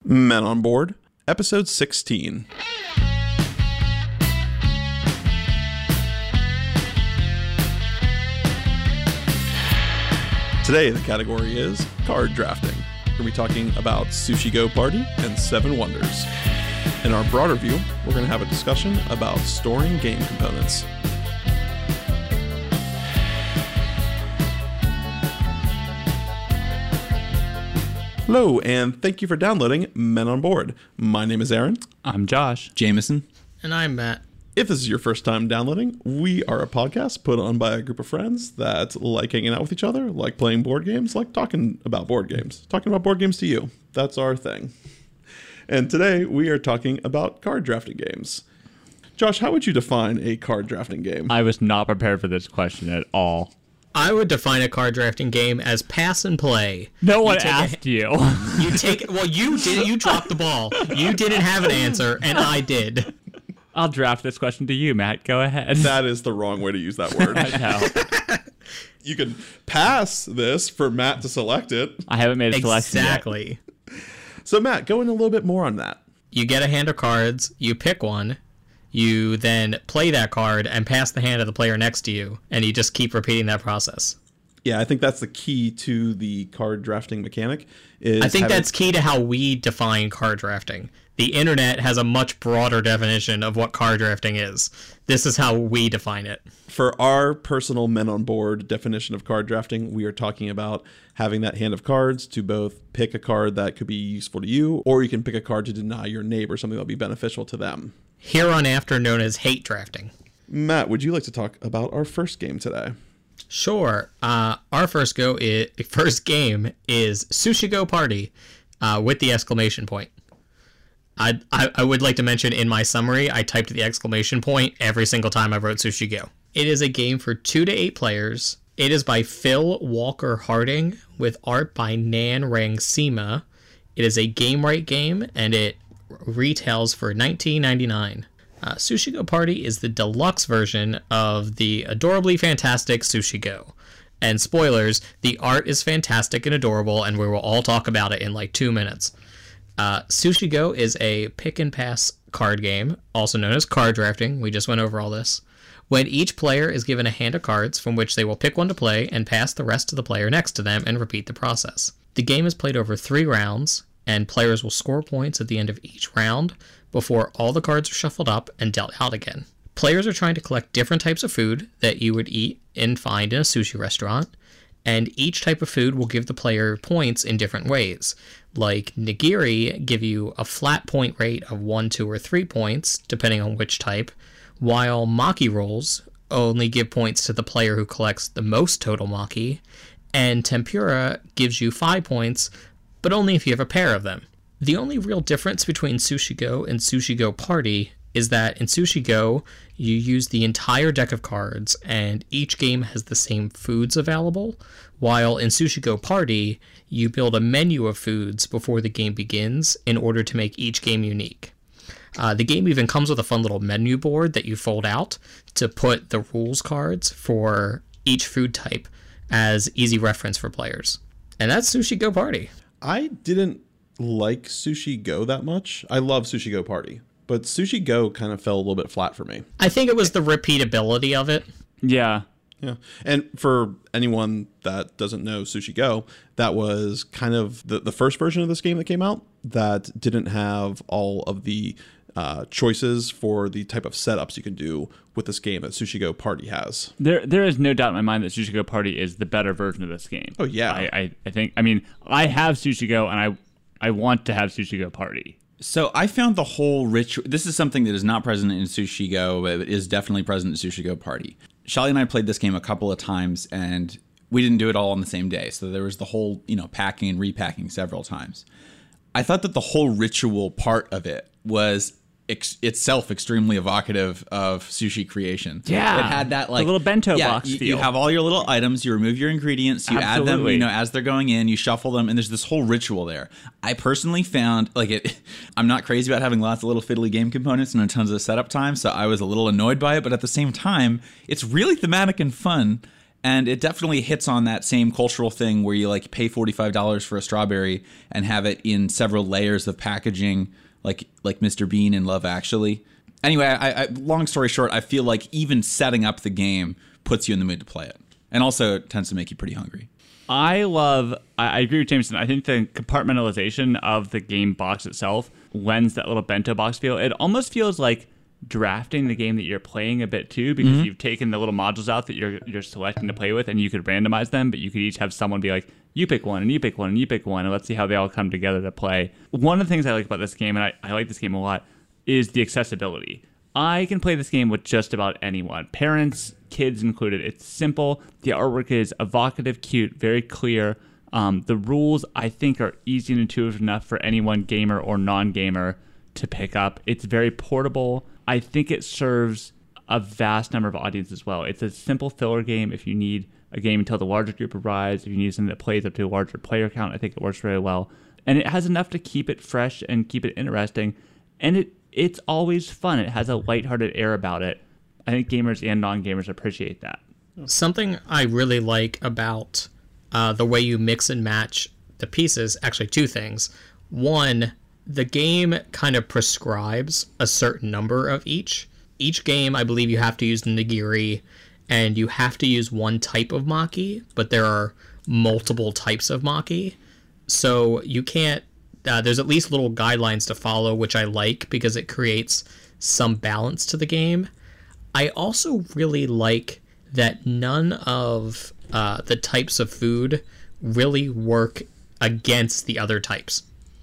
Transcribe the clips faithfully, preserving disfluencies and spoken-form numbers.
Men on Board, Episode sixteen. Today, the category is card drafting. We're going to be talking about Sushi Go Party and Seven Wonders. In our broader view, we're going to have a discussion about storing game components. Hello, and thank you for downloading Men on Board. My name is Aaron. I'm Josh. Jameson. And I'm Matt. If this is your first time downloading, we are a podcast put on by a group of friends that like hanging out with each other, like playing board games, like talking about board games, talking about board games to you. That's our thing. And today we are talking about card drafting games. Josh, how would you define a card drafting game? I was not prepared for this question at all. I would define a card drafting game as pass and play. No one You take asked a, you. You take well, you did. You dropped the ball. You didn't have an answer, and I did. I'll draft this question to you, Matt. Go ahead. That is the wrong way to use that word. I know. You can pass this for Matt to select it. I haven't made a selection Exactly. yet. So Matt, go in a little bit more on that. You get a hand of cards. You pick one. You then play that card and pass the hand of the player next to you, and you just keep repeating that process. Yeah, I think that's the key to the card drafting mechanic. Is I think having... that's key to how we define card drafting. The internet has a much broader definition of what card drafting is. This is how we define it. For our personal Men on Board definition of card drafting, we are talking about having that hand of cards to both pick a card that could be useful to you, or you can pick a card to deny your neighbor something that will be beneficial to them. Here on after known as hate drafting. Matt, would you like to talk about our first game today? Sure. Uh, our first go is, first game is Sushi Go Party uh, with the exclamation point. I, I I would like to mention in my summary, I typed the exclamation point every single time I wrote Sushi Go. It is a game for two to eight players. It is by Phil Walker Harding with art by Nan Rang Sima. It is a game right game, and it retails for nineteen ninety-nine. Uh, Sushi Go Party is the deluxe version of the adorably fantastic Sushi Go. And spoilers, the art is fantastic and adorable, and we will all talk about it in like two minutes. Uh, Sushi Go is a pick and pass card game, also known as card drafting. We just went over all this. When each player is given a hand of cards from which they will pick one to play and pass the rest to the player next to them and repeat the process. The game is played over three rounds, and players will score points at the end of each round before all the cards are shuffled up and dealt out again. Players are trying to collect different types of food that you would eat and find in a sushi restaurant, and each type of food will give the player points in different ways. Like nigiri give you a flat point rate of one, two, or three points, depending on which type, while maki rolls only give points to the player who collects the most total maki, and tempura gives you five points, but only if you have a pair of them. The only real difference between Sushi Go and Sushi Go Party is that in Sushi Go, you use the entire deck of cards, and each game has the same foods available, while in Sushi Go Party, you build a menu of foods before the game begins in order to make each game unique. Uh, the game even comes with a fun little menu board that you fold out to put the rules cards for each food type as easy reference for players. And that's Sushi Go Party. I didn't like Sushi Go that much. I love Sushi Go Party, but Sushi Go kind of fell a little bit flat for me. I think it was the repeatability of it. Yeah. Yeah. And for anyone that doesn't know Sushi Go, that was kind of the, the first version of this game that came out that didn't have all of the uh, choices for the type of setups you can do with this game that Sushi Go Party has. There, There is no doubt in my mind that Sushi Go Party is the better version of this game. Oh, yeah. I, I, I think, I mean, I have Sushi Go, and I, I want to have Sushi Go Party. So I found the whole ritual. This is something that is not present in Sushi Go, but it is definitely present in Sushi Go Party. Shelly and I played this game a couple of times, and we didn't do it all on the same day. So there was the whole, you know, packing and repacking several times. I thought that the whole ritual part of it was ex- itself extremely evocative of sushi creation. Yeah. It had that like the little bento yeah, box you, feel. you have all your little items, you remove your ingredients, you Absolutely. add them, you know, as they're going in, you shuffle them, and there's this whole ritual there. I personally found like it I'm not crazy about having lots of little fiddly game components and tons of setup time, so I was a little annoyed by it, but at the same time, it's really thematic and fun. And it definitely hits on that same cultural thing where you like pay forty-five dollars for a strawberry and have it in several layers of packaging, like like Mister Bean in Love Actually. Anyway, I, I, long story short, I feel like even setting up the game puts you in the mood to play it. And also it tends to make you pretty hungry. I love, I, I agree with Jameson. I think the compartmentalization of the game box itself lends that little bento box feel. It almost feels like drafting the game that you're playing a bit too, because mm-hmm. you've taken the little modules out that you're you're selecting to play with, and you could randomize them, but you could each have someone be like, you pick one, and you pick one, and you pick one, and let's see how they all come together to play. One of the things I like about this game, and I, I like this game a lot, is the accessibility. I can play this game with just about anyone, parents, kids included. It's simple. The artwork is evocative, cute, very clear. Um, the rules, I think, are easy and intuitive enough for anyone, gamer or non-gamer, to pick up. It's very portable. I think it serves a vast number of audiences as well. It's a simple filler game if you need a game until the larger group arrives, if you need something that plays up to a larger player count. I think it works very well. And it has enough to keep it fresh and keep it interesting. And it it's always fun. It has a lighthearted air about it. I think gamers and non-gamers appreciate that. Something I really like about uh, the way you mix and match the pieces, actually two things. One, the game kind of prescribes a certain number of each. Each game, I believe you have to use the nigiri, and you have to use one type of maki, but there are multiple types of maki. So you can't, uh, there's at least little guidelines to follow, which I like because it creates some balance to the game. I also really like that none of uh, the types of food really work against the other types.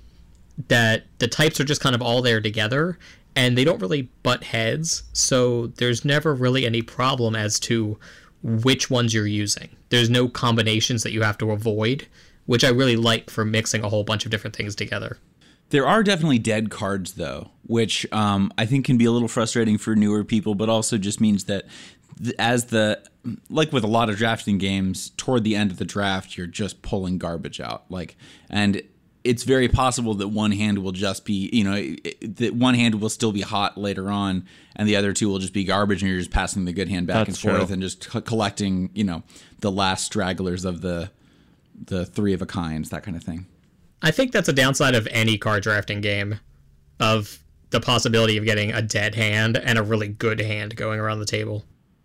That the types are just kind of all there together, and they don't really butt heads, so there's never really any problem as to which ones you're using. There's no combinations that you have to avoid, which I really like for mixing a whole bunch of different things together. There are definitely dead cards, though, which um, I think can be a little frustrating for newer people, but also just means that as the, like with a lot of drafting games, toward the end of the draft, you're just pulling garbage out. Like, and it's very possible that one hand will just be, you know, that one hand will still be hot later on, and the other two will just be garbage, and you're just passing the good hand back That's and forth true. and just co- collecting, you know, the last stragglers of the the three of a kinds, that kind of thing. I think that's a downside of any card drafting game, of the possibility of getting a dead hand and a really good hand going around the table.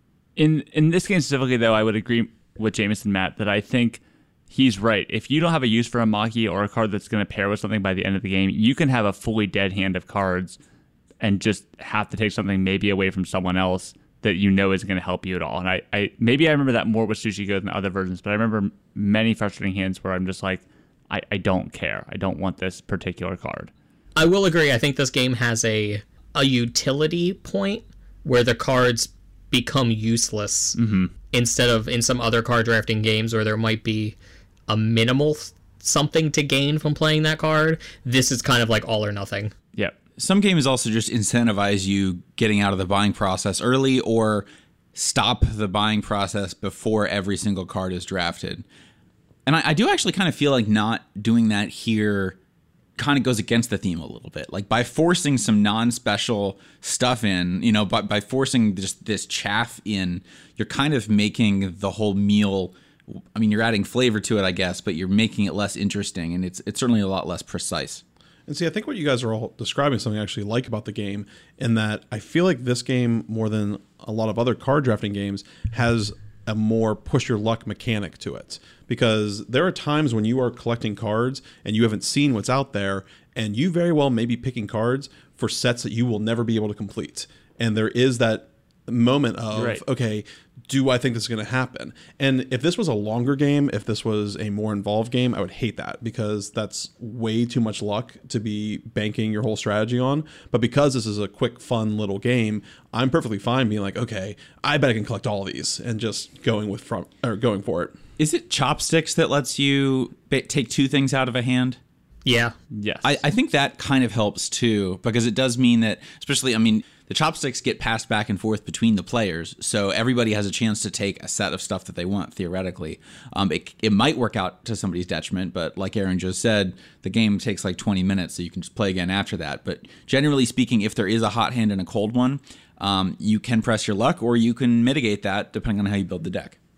In in this game specifically, though, I would agree with Jameson, Matt, that I think he's right. If you don't have a use for a Maki or a card that's going to pair with something by the end of the game, you can have a fully dead hand of cards and just have to take something maybe away from someone else that you know isn't going to help you at all. And I, I maybe I remember that more with Sushi Go than other versions, but I remember many frustrating hands where I'm just like, I, I don't care. I don't want this particular card. I will agree. I think this game has a a utility point where the cards become useless Mm-hmm. instead of in some other card drafting games where there might be a minimal th- something to gain from playing that card. This is kind of like all or nothing. Yep. Some games also just incentivize you getting out of the buying process early or stop the buying process before every single card is drafted. And I, I do actually kind of feel like not doing that here kind of goes against the theme a little bit. Like by forcing some non-special stuff in, you know, by, by forcing this, this chaff in, you're kind of making the whole meal, I mean, you're adding flavor to it, I guess, but you're making it less interesting, and it's it's certainly a lot less precise. And see, I think what you guys are all describing is something I actually like about the game, in that I feel like this game, more than a lot of other card drafting games, has a more push your luck mechanic to it. Because there are times when you are collecting cards and you haven't seen what's out there, and you very well may be picking cards for sets that you will never be able to complete. And there is that moment of, Right. okay, do I think this is going to happen? And if this was a longer game, if this was a more involved game, I would hate that, because that's way too much luck to be banking your whole strategy on. But because this is a quick, fun little game, I'm perfectly fine being like, okay, I bet I can collect all these, and just going with front or going for it. Is it chopsticks that lets you ba- take two things out of a hand? Yeah. Yes. I, I think that kind of helps too, because it does mean that, especially, I mean, the chopsticks get passed back and forth between the players, so everybody has a chance to take a set of stuff that they want, theoretically. Um, it, it might work out to somebody's detriment, but like Aaron just said, the game takes like twenty minutes, so you can just play again after that. But generally speaking, if there is a hot hand and a cold one, um, you can press your luck, or you can mitigate that depending on how you build the deck.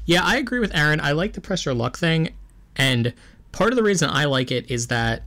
Yeah, I agree with Aaron. I like the press your luck thing, and part of the reason I like it is that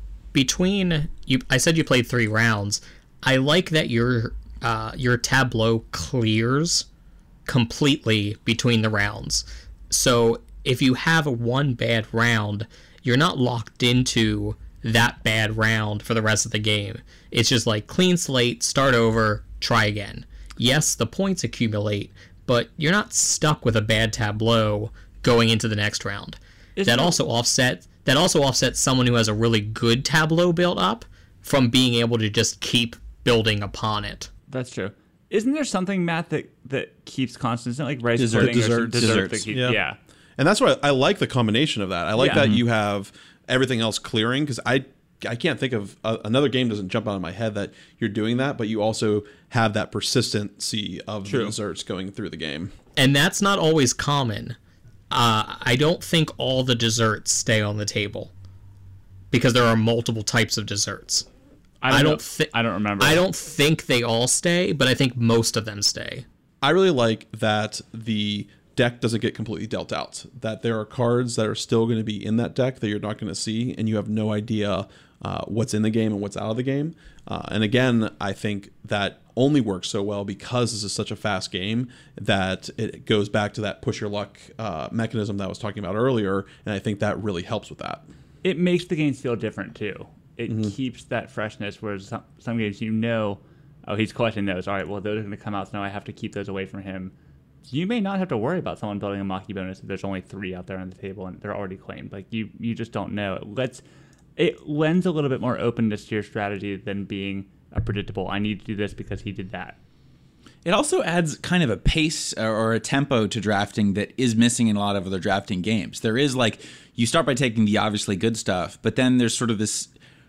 between you, I said you played three rounds. I like that your uh, your tableau clears completely between the rounds. So if you have one bad round, you're not locked into that bad round for the rest of the game. It's just like clean slate, start over, try again. Yes, the points accumulate, but you're not stuck with a bad tableau going into the next round. Isn't that it- also offset that also offsets someone who has a really good tableau built up from being able to just keep building upon it. That's true. Isn't there something, Matt, that, that keeps constant, like rice Dessert- pudding or dessert- some dessert that desserts. keep, Yeah. yeah. And that's why I like the combination of that. I like Yeah. that Mhm. you have everything else clearing, because I I can't think of uh, another game doesn't jump out of my head that you're doing that, but you also have that persistency of True. the desserts going through the game. And that's not always common. Uh, I don't think all the desserts stay on the table because there are multiple types of desserts. I don't, I don't know- thi- I don't remember. I don't think they all stay, but I think most of them stay. I really like that the deck doesn't get completely dealt out, that there are cards that are still going to be in that deck that you're not going to see, and you have no idea uh, what's in the game and what's out of the game. Uh, and again, I think that only works so well because this is such a fast game that it goes back to that push your luck uh, mechanism that I was talking about earlier, and I think that really helps with that. It makes the games feel different, too. It Mm-hmm. keeps that freshness, whereas some, some games you know, oh, he's collecting those. All right, well, those are going to come out, so now I have to keep those away from him. You may not have to worry about someone building a Maki bonus if there's only three out there on the table and they're already claimed. Like, you, you just don't know. It lets... It lends a little bit more openness to your strategy than being a predictable, I need to do this because he did that. It also adds kind of a pace or a tempo to drafting that is missing in a lot of other drafting games. There is like, you start by taking the obviously good stuff, but then there's sort of this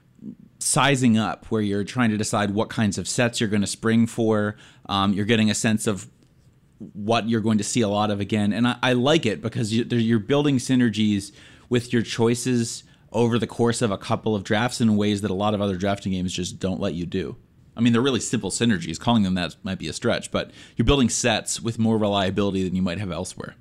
sizing up where you're trying to decide what kinds of sets you're going to spring for. Um, you're getting a sense of what you're going to see a lot of again. And I, I like it because you, you're building synergies with your choices over the course of a couple of drafts in ways that a lot of other drafting games just don't let you do. I mean, they're really simple synergies. Calling them that might be a stretch, but you're building sets with more reliability than you might have elsewhere.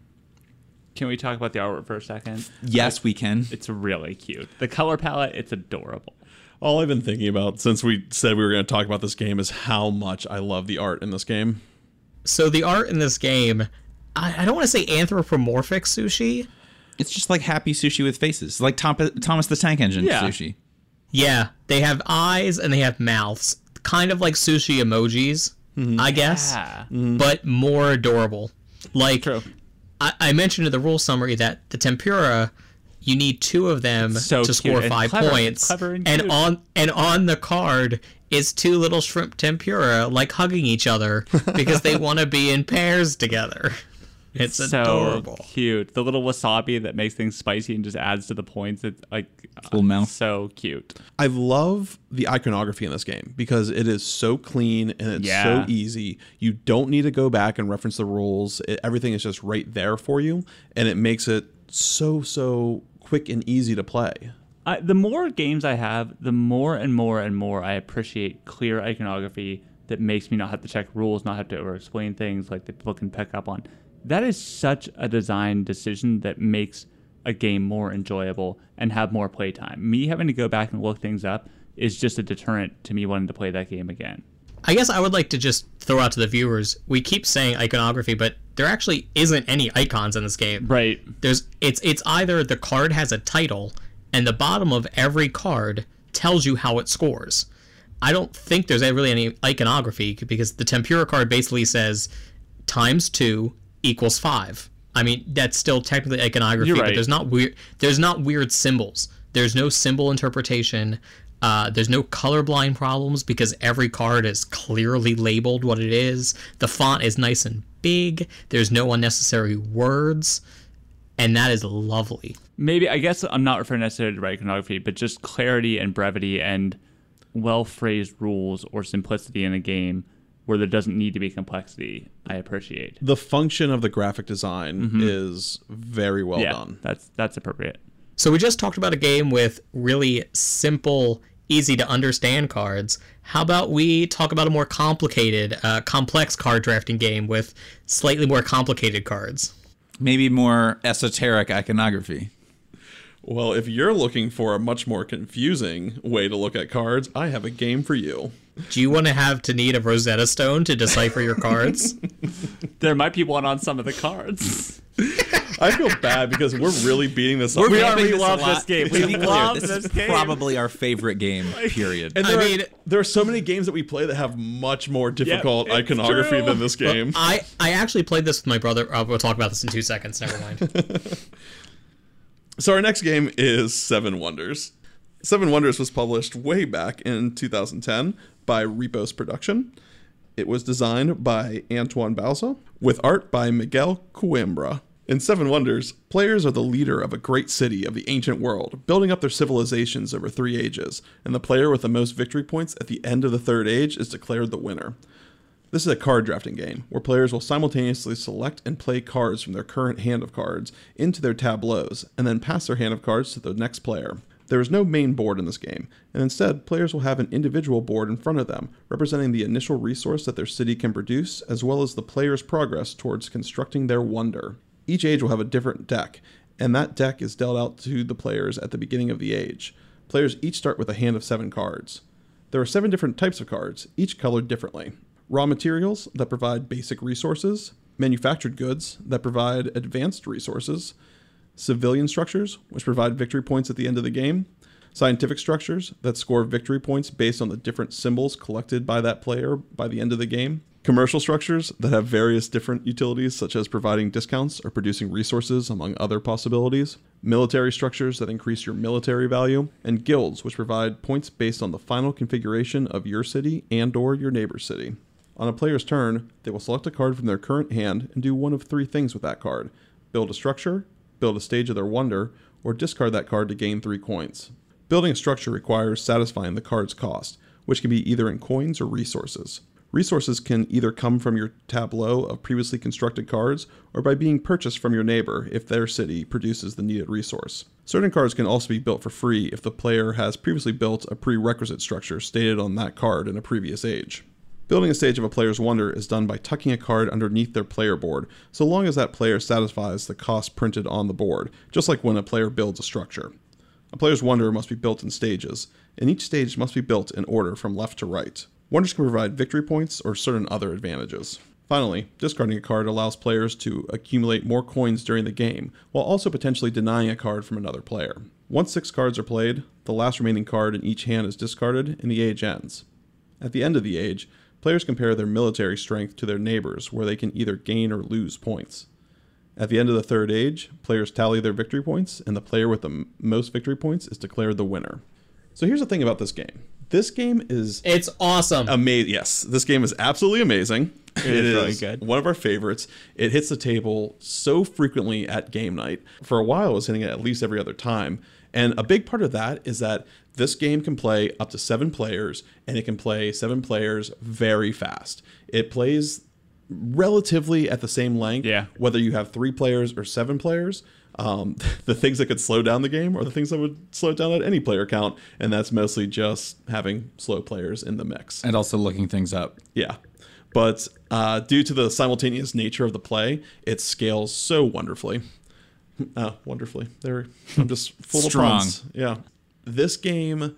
Can we talk about the artwork for a second? Yes, we can. It's really cute. The color palette, it's adorable. All I've been thinking about since we said we were going to talk about this game is how much I love the art in this game. So the art in this game, I, I don't want to say anthropomorphic sushi. It's just like happy sushi with faces, like Tom, Thomas the Tank Engine Yeah. sushi. Yeah, they have eyes and they have mouths, kind of like sushi emojis, I guess, Yeah. but more adorable. Like True. I, I mentioned in the rule summary that the tempura, you need two of them So to cute score and five clever, points, clever and and cute. on and on the card is two little shrimp tempura like hugging each other because they want to be in pairs together. It's So adorable. cute. The little wasabi that makes things spicy and just adds to the points. It's like Little mouth. so cute. I love the iconography in this game because it is so clean and it's Yeah. so easy. You don't need to go back and reference the rules. It, everything is just right there for you, and it makes it so, so quick and easy to play. I, the more games I have, the more and more and more I appreciate clear iconography that makes me not have to check rules, not have to over-explain things like that people can pick up on. That is such a design decision that makes a game more enjoyable and have more playtime. Me having to go back and look things up is just a deterrent to me wanting to play that game again. I guess I would like to just throw out to the viewers, we keep saying iconography, but there actually isn't any icons in this game. Right. There's it's it's either the card has a title and the bottom of every card tells you how it scores. I don't think there's really any iconography because the tempura card basically says times two equals five. I mean, that's still technically iconography, You're but right. there's not weird there's not weird symbols. There's no symbol interpretation. Uh, there's no colorblind problems because every card is clearly labeled what it is. The font is nice and big. There's no unnecessary words. And that is lovely. Maybe, I guess I'm not referring necessarily to iconography, but just clarity and brevity and well-phrased rules or simplicity in a game where there doesn't need to be complexity, I appreciate. The function of the graphic design Mm-hmm. is very well yeah, done. that's that's appropriate. So we just talked about a game with really simple, easy to understand cards. How about we talk about a more complicated, uh, complex card drafting game with slightly more complicated cards? Maybe more esoteric iconography. Well, if you're looking for a much more confusing way to look at cards, I have a game for you. Do you want to have to need a Rosetta Stone to decipher your cards? There might be one on some of the cards. I feel bad because we're really beating this up. We We're are. making We this love a lot- this game. To We be clear, love this this is game. probably our favorite game, period. And I there, mean- are, there are so many games that we play that have much more difficult it's iconography true. than this game. I, I actually played this with my brother. Uh, we'll talk about this in two seconds. Never mind. So our next game is Seven Wonders. Seven Wonders was published way back in two thousand ten by Repos Production. It was designed by Antoine Bauza, with art by Miguel Coimbra. In Seven Wonders, players are the leader of a great city of the ancient world, building up their civilizations over three ages, and the player with the most victory points at the end of the third age is declared the winner. This is a card drafting game, where players will simultaneously select and play cards from their current hand of cards into their tableaus, and then pass their hand of cards to the next player. There is no main board in this game, and instead, players will have an individual board in front of them, representing the initial resource that their city can produce, as well as the player's progress towards constructing their wonder. Each age will have a different deck, and that deck is dealt out to the players at the beginning of the age. Players each start with a hand of seven cards. There are seven different types of cards, each colored differently. Raw materials that provide basic resources, manufactured goods that provide advanced resources, civilian structures, which provide victory points at the end of the game, scientific structures that score victory points based on the different symbols collected by that player by the end of the game, commercial structures that have various different utilities such as providing discounts or producing resources among other possibilities, military structures that increase your military value, and guilds which provide points based on the final configuration of your city and or your neighbor's city. On a player's turn, they will select a card from their current hand and do one of three things with that card: build a structure, build a stage of their wonder, or discard that card to gain three coins. Building a structure requires satisfying the card's cost, which can be either in coins or resources. Resources can either come from your tableau of previously constructed cards, or by being purchased from your neighbor if their city produces the needed resource. Certain cards can also be built for free if the player has previously built a prerequisite structure stated on that card in a previous age. Building a stage of a player's wonder is done by tucking a card underneath their player board, so long as that player satisfies the cost printed on the board, just like when a player builds a structure. A player's wonder must be built in stages, and each stage must be built in order from left to right. Wonders can provide victory points or certain other advantages. Finally, discarding a card allows players to accumulate more coins during the game, while also potentially denying a card from another player. Once six cards are played, the last remaining card in each hand is discarded and the age ends. At the end of the age, players compare their military strength to their neighbors, where they can either gain or lose points. At the end of the third age, players tally their victory points, and the player with the m- most victory points is declared the winner. So here's the thing about this game. This game is It's awesome. amazing. Yes, this game is absolutely amazing. It, it is is really good. One of our favorites. It hits the table so frequently at game night. For a while, it was hitting it at least every other time. And a big part of that is that this game can play up to seven players, and it can play seven players very fast. It plays relatively at the same length, Yeah. whether you have three players or seven players. Um, the things that could slow down the game are the things that would slow it down at any player count, and that's mostly just having slow players in the mix. And also looking things up. Yeah. But uh, due to the simultaneous nature of the play, it scales so wonderfully. Uh, wonderfully. There, I'm just full Strong. of puns. Yeah. This game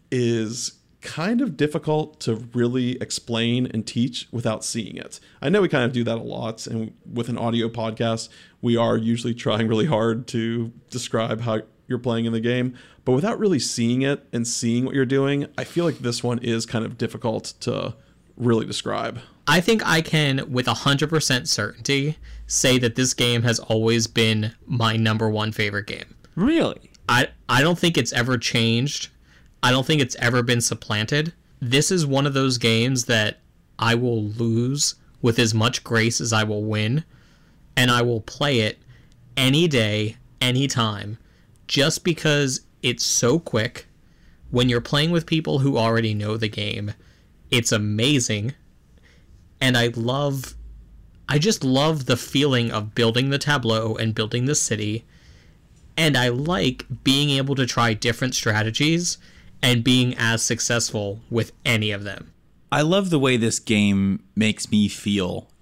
is kind of difficult to really explain and teach without seeing it. I know we kind of do that a lot, and with an audio podcast, we are usually trying really hard to describe how you're playing in the game, but without really seeing it and seeing what you're doing, I feel like this one is kind of difficult to really describe. I think I can, with one hundred percent certainty, say that this game has always been my number one favorite game. Really? I, I don't think it's ever changed. I don't think it's ever been supplanted. This is one of those games that I will lose with as much grace as I will win, and I will play it any day, anytime, just because it's so quick. When you're playing with people who already know the game, it's amazing. And I love, I just love the feeling of building the tableau and building the city. And I like being able to try different strategies and being as successful with any of them. I love the way this game makes me feel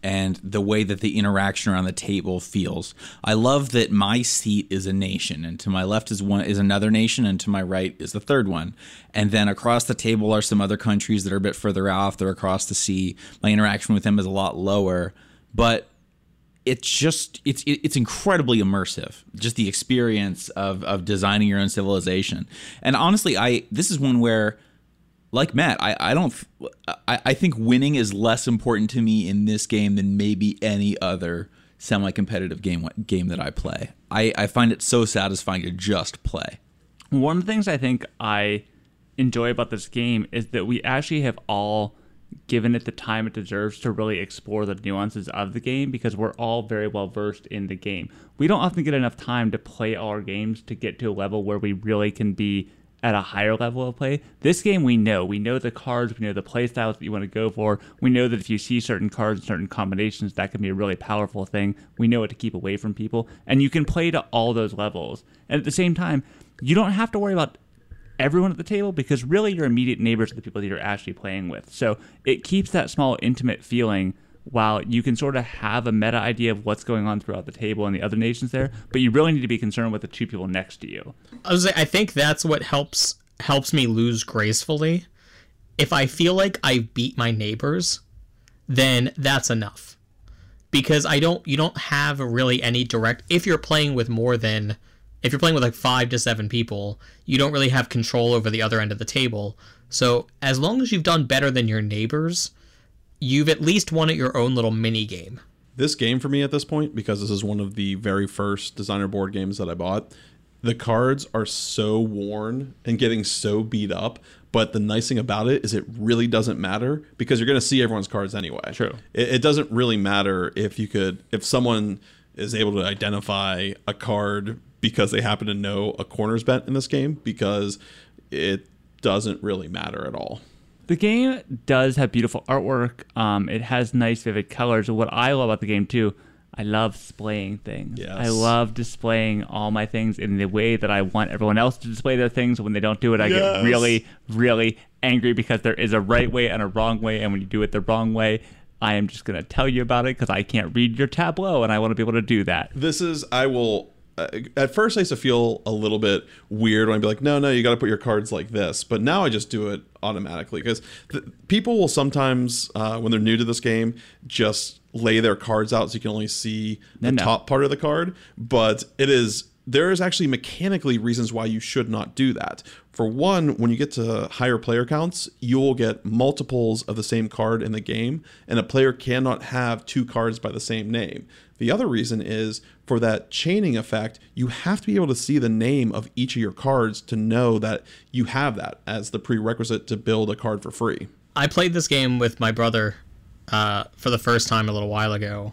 and the way that the interaction around the table feels. I love that my seat is a nation, and to my left is one is another nation, and to my right is the third one. And then across the table are some other countries that are a bit further off. They're across the sea. My interaction with them is a lot lower, but it's just it's it's incredibly immersive. Just the experience of of designing your own civilization. And honestly, I this is one where, like Matt, I, I don't I, I think winning is less important to me in this game than maybe any other semi-competitive game game that I play. I, I find it so satisfying to just play. One of the things I think I enjoy about this game is that we actually have all given it the time it deserves to really explore the nuances of the game, because we're all very well versed in the game. We don't often get enough time to play all our games to get to a level where we really can be at a higher level of play. This game, we know. We know the cards, we know the play styles that you want to go for. We know that if you see certain cards and certain combinations, that can be a really powerful thing. We know what to keep away from people. And you can play to all those levels. And at the same time, you don't have to worry about everyone at the table, because really your immediate neighbors are the people that you're actually playing with. So it keeps that small, intimate feeling while you can sort of have a meta idea of what's going on throughout the table and the other nations there, but you really need to be concerned with the two people next to you. I was I think that's what helps helps me lose gracefully. If I feel like I beat my neighbors, then that's enough. Because I don't you don't have really any direct, if you're playing with more than if you're playing with like five to seven people, you don't really have control over the other end of the table. So as long as you've done better than your neighbors, you've at least won at your own little mini game. This game for me at this point, because this is one of the very first designer board games that I bought, the cards are so worn and getting so beat up. But the nice thing about it is it really doesn't matter, because you're going to see everyone's cards anyway. True. It, it doesn't really matter if you could, if someone is able to identify a card because they happen to know a corner's bent in this game, because it doesn't really matter at all. The game does have beautiful artwork. Um, it has nice, vivid colors. What I love about the game, too, I love displaying things. Yes. I love displaying all my things in the way that I want everyone else to display their things. When they don't do it, I Yes. get really, really angry, because there is a right way and a wrong way, and when you do it the wrong way, I am just going to tell you about it, because I can't read your tableau, and I want to be able to do that. This is, I will, uh, at first I used to feel a little bit weird when I'd be like, no, no, you got to put your cards like this. But now I just do it automatically, because th- people will sometimes, uh, when they're new to this game, just lay their cards out so you can only see the No, no. top part of the card. But it is, there is actually mechanically reasons why you should not do that. For one, when you get to higher player counts, you will get multiples of the same card in the game, and a player cannot have two cards by the same name. The other reason is, for that chaining effect, you have to be able to see the name of each of your cards to know that you have that as the prerequisite to build a card for free. I played this game with my brother uh, for the first time a little while ago,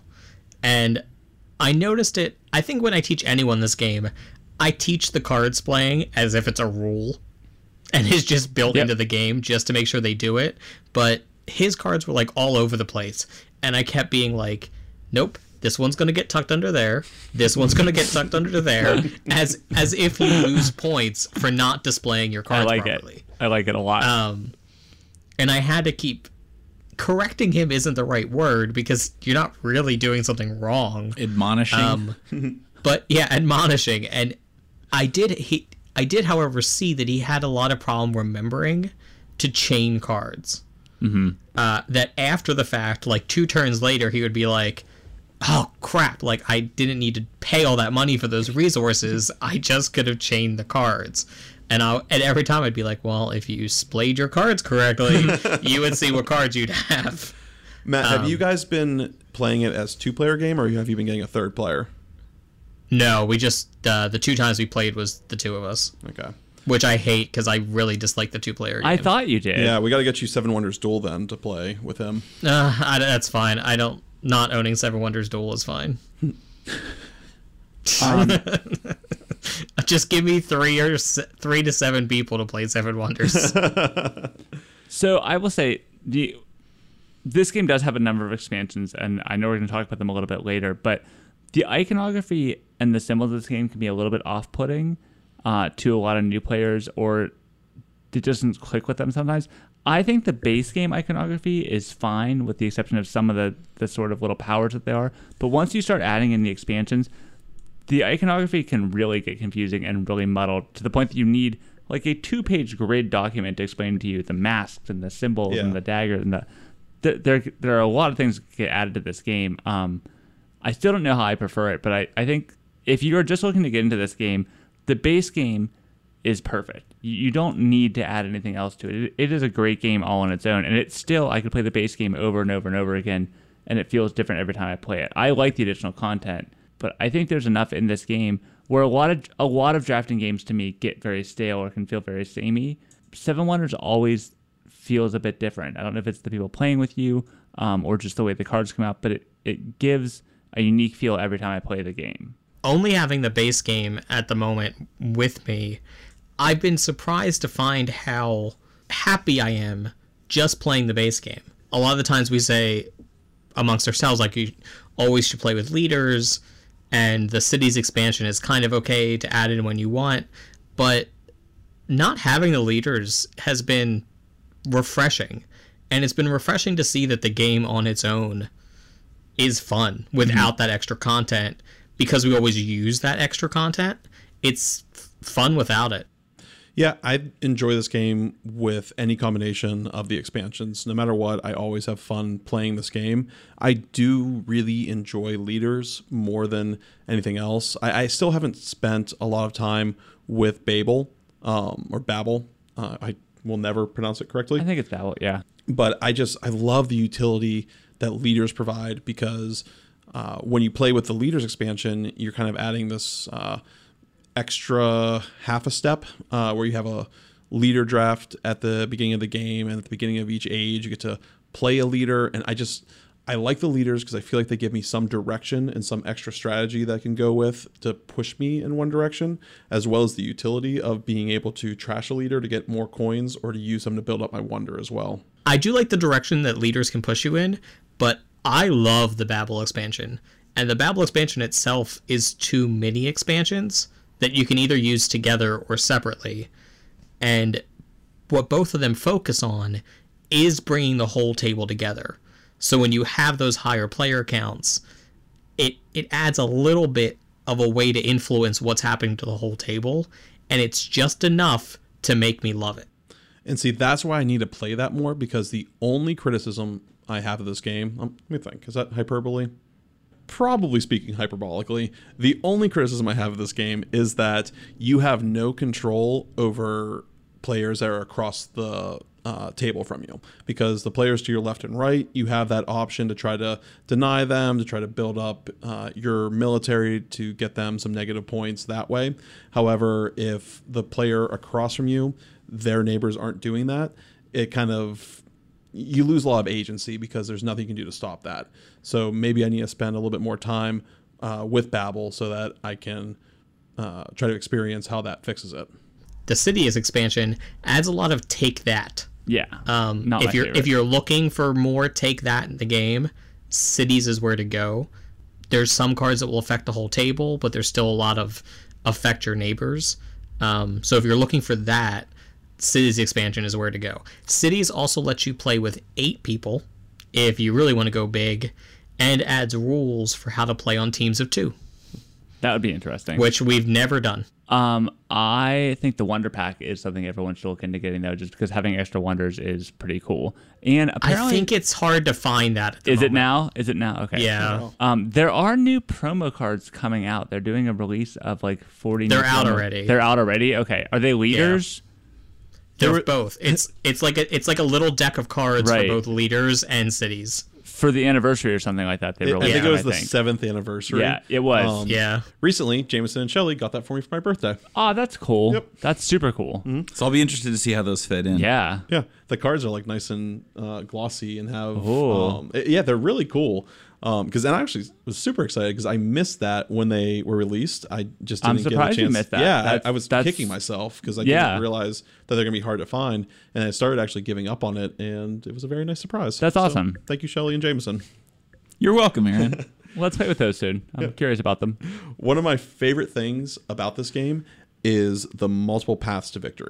and I noticed it. I think when I teach anyone this game, I teach the cards playing as if it's a rule, and it's just built Yep. into the game just to make sure they do it. But his cards were like all over the place, and I kept being like, nope, this one's going to get tucked under there, this one's going to get tucked under there, as as if you lose points for not displaying your I cards like properly. it. I like it a lot. Um, and I had to keep correcting him isn't the right word, because you're not really doing something wrong. Admonishing. Um, but yeah, admonishing. And I did he I did, however, see that he had a lot of problem remembering to chain cards. Mm-hmm. Uh, that after the fact, like two turns later, he would be like, oh crap, like I didn't need to pay all that money for those resources. I just could have chained the cards. And I and every time I'd be like, well, if you splayed your cards correctly, you would see what cards you'd have. Matt, have Um, you guys been playing it as two-player game, or have you been getting a third player? No, we just uh, the two times we played was the two of us, Okay. which I hate because I really dislike the two-player game. I thought you did. Yeah, we got to get you Seven Wonders Duel then to play with him. Uh, I, that's fine. I don't. Not owning Seven Wonders Duel is fine. Um, Just give me three or se- three to seven people to play Seven Wonders. So I will say the this game does have a number of expansions, and I know we're going to talk about them a little bit later. But the iconography and the symbols of this game can be a little bit off-putting uh, to a lot of new players, or it doesn't click with them sometimes. I think the base game iconography is fine, with the exception of some of the, the sort of little powers that they are. But once you start adding in the expansions, the iconography can really get confusing and really muddled to the point that you need like a two-page grid document to explain to you the masks and the symbols Yeah. and the dagger and the, the there there are a lot of things that get added to this game. Um, I still don't know how I prefer it, but I, I think if you're just looking to get into this game, the base game is perfect. You, you don't need to add anything else to it. it. It is a great game all on its own, and it's still, I could play the base game over and over and over again, and it feels different every time I play it. I like the additional content, but I think there's enough in this game where a lot of a lot of drafting games to me get very stale or can feel very samey. Seven Wonders always feels a bit different. I don't know if it's the people playing with you um, or just the way the cards come out, but it, it gives a unique feel every time I play the game. Only having the base game at the moment with me, I've been surprised to find how happy I am just playing the base game. A lot of the times we say amongst ourselves, like, you always should play with leaders, and the cities expansion is kind of okay to add in when you want, but not having the leaders has been refreshing. And it's been refreshing to see that the game on its own is fun without mm-hmm. that extra content, because we always use that extra content. It's f- fun without it. Yeah, I enjoy this game with any combination of the expansions. No matter what, I always have fun playing this game. I do really enjoy leaders more than anything else. I, I still haven't spent a lot of time with Babel, um, or Babel. Uh, I will never pronounce it correctly. I think it's Babel, yeah. But I just, I love the utility that leaders provide, because uh, when you play with the leaders expansion, you're kind of adding this uh, extra half a step uh, where you have a leader draft at the beginning of the game, and at the beginning of each age you get to play a leader. And I just, I like the leaders because I feel like they give me some direction and some extra strategy that I can go with to push me in one direction, as well as the utility of being able to trash a leader to get more coins or to use them to build up my wonder as well. I do like the direction that leaders can push you in, but I love the Babel expansion. And the Babel expansion itself is two mini expansions that you can either use together or separately. And what both of them focus on is bringing the whole table together. So when you have those higher player counts, it, it adds a little bit of a way to influence what's happening to the whole table, and it's just enough to make me love it. And see, that's why I need to play that more, because the only criticism I have of this game, um, let me think, is that hyperbole? Probably speaking hyperbolically, the only criticism I have of this game is that you have no control over players that are across the uh, table from you, because the players to your left and right, you have that option to try to deny them, to try to build up uh, your military to get them some negative points that way. However, if the player across from you, their neighbors aren't doing that, it kind of, you lose a lot of agency because there's nothing you can do to stop that. So maybe I need to spend a little bit more time uh, with Babel so that I can uh, try to experience how that fixes it. The Cities expansion adds a lot of take that. Yeah. Um, not if my you're favorite. if you're looking for more take that in the game, Cities is where to go. There's some cards that will affect the whole table, but there's still a lot of affect your neighbors. Um, so if you're looking for that, Cities expansion is where to go. Cities also lets you play with eight people if you really want to go big, and adds rules for how to play on teams of two, That would be interesting. which we've never done. Um, I think the Wonder Pack is something everyone should look into getting, though, just because having extra wonders is pretty cool. And apparently, I think it's hard to find that at the is moment. it now? Is it now? Okay. Yeah. Um, there are new promo cards coming out. They're doing a release of like forty. They're new out promo- already. They're out already. Okay. Are they leaders? They're were- both. It's it's like a it's like a little deck of cards Right. for both leaders and cities. For the anniversary or something like that. They I released think it them, was I the think. seventh anniversary. Yeah, it was. Um, Yeah. Recently, Jameson and Shelley got that for me for my birthday. Oh, that's cool. Yep. That's super cool. So I'll be interested to see how those fit in. Yeah. Yeah, the cards are like nice and uh, glossy and have. Oh. Um, it- yeah, they're really cool. Because I actually was super excited because I missed that when they were released. I just I'm didn't get a surprised you chance. missed that. Yeah, I, That's- I was that's- kicking myself because I Yeah. didn't realize that they're gonna be hard to find, and I started actually giving up on it, and it was a very nice surprise. That's So, awesome. Thank you, Shelley and Jameson. You're welcome, Aaron. Let's play with those soon. I'm curious about them. One of my favorite things about this game is the multiple paths to victory,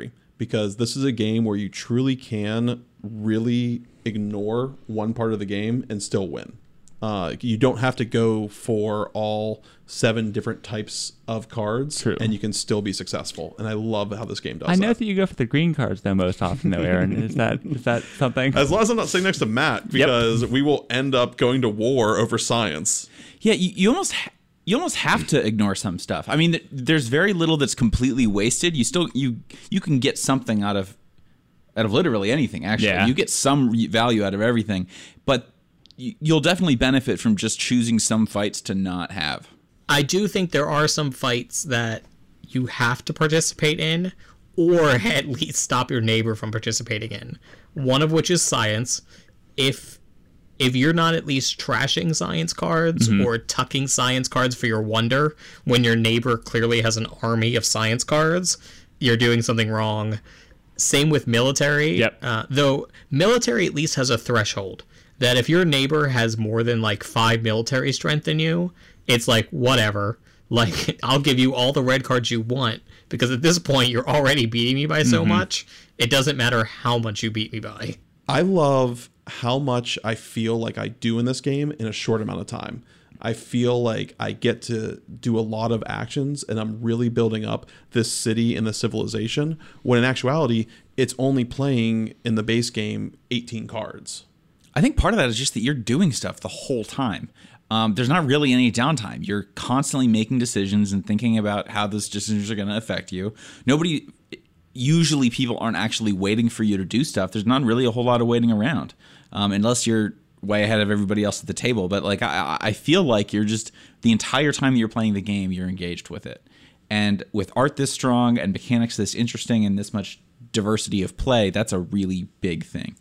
because this is a game where you truly can really ignore one part of the game and still win. Uh, you don't have to go for all seven different types of cards, True. and you can still be successful. And I love how this game does I know that. that you go for the green cards though most often though, Aaron. Is that is that something? As long as I'm not sitting next to Matt, because we will end up going to war over science. Yeah, you, you almost ha- you almost have to ignore some stuff. I mean, th- there's very little that's completely wasted. You still you you can get something out of out of literally anything. Actually, Yeah. you get some re- value out of everything, but y- you'll definitely benefit from just choosing some fights to not have. I do think there are some fights that you have to participate in, or at least stop your neighbor from participating in. One of which is science. If if you're not at least trashing science cards Mm-hmm. or tucking science cards for your wonder when your neighbor clearly has an army of science cards, you're doing something wrong. Same with military. Yep. Uh, though military at least has a threshold that if your neighbor has more than like five military strength than you, it's like, whatever. Like, I'll give you all the red cards you want, because at this point you're already beating me by so much. It doesn't matter how much you beat me by. I love how much I feel like I do in this game in a short amount of time. I feel like I get to do a lot of actions, and I'm really building up this city and the civilization, when in actuality, it's only playing in the base game eighteen cards. I think part of that is just that you're doing stuff the whole time. Um, there's not really any downtime. You're constantly making decisions and thinking about how those decisions are going to affect you. Nobody, usually people aren't actually waiting for you to do stuff. There's not really a whole lot of waiting around, um, unless you're way ahead of everybody else at the table. But like, I, I feel like you're just, the entire time that you're playing the game, you're engaged with it. And with art this strong and mechanics this interesting and this much diversity of play, that's a really big thing.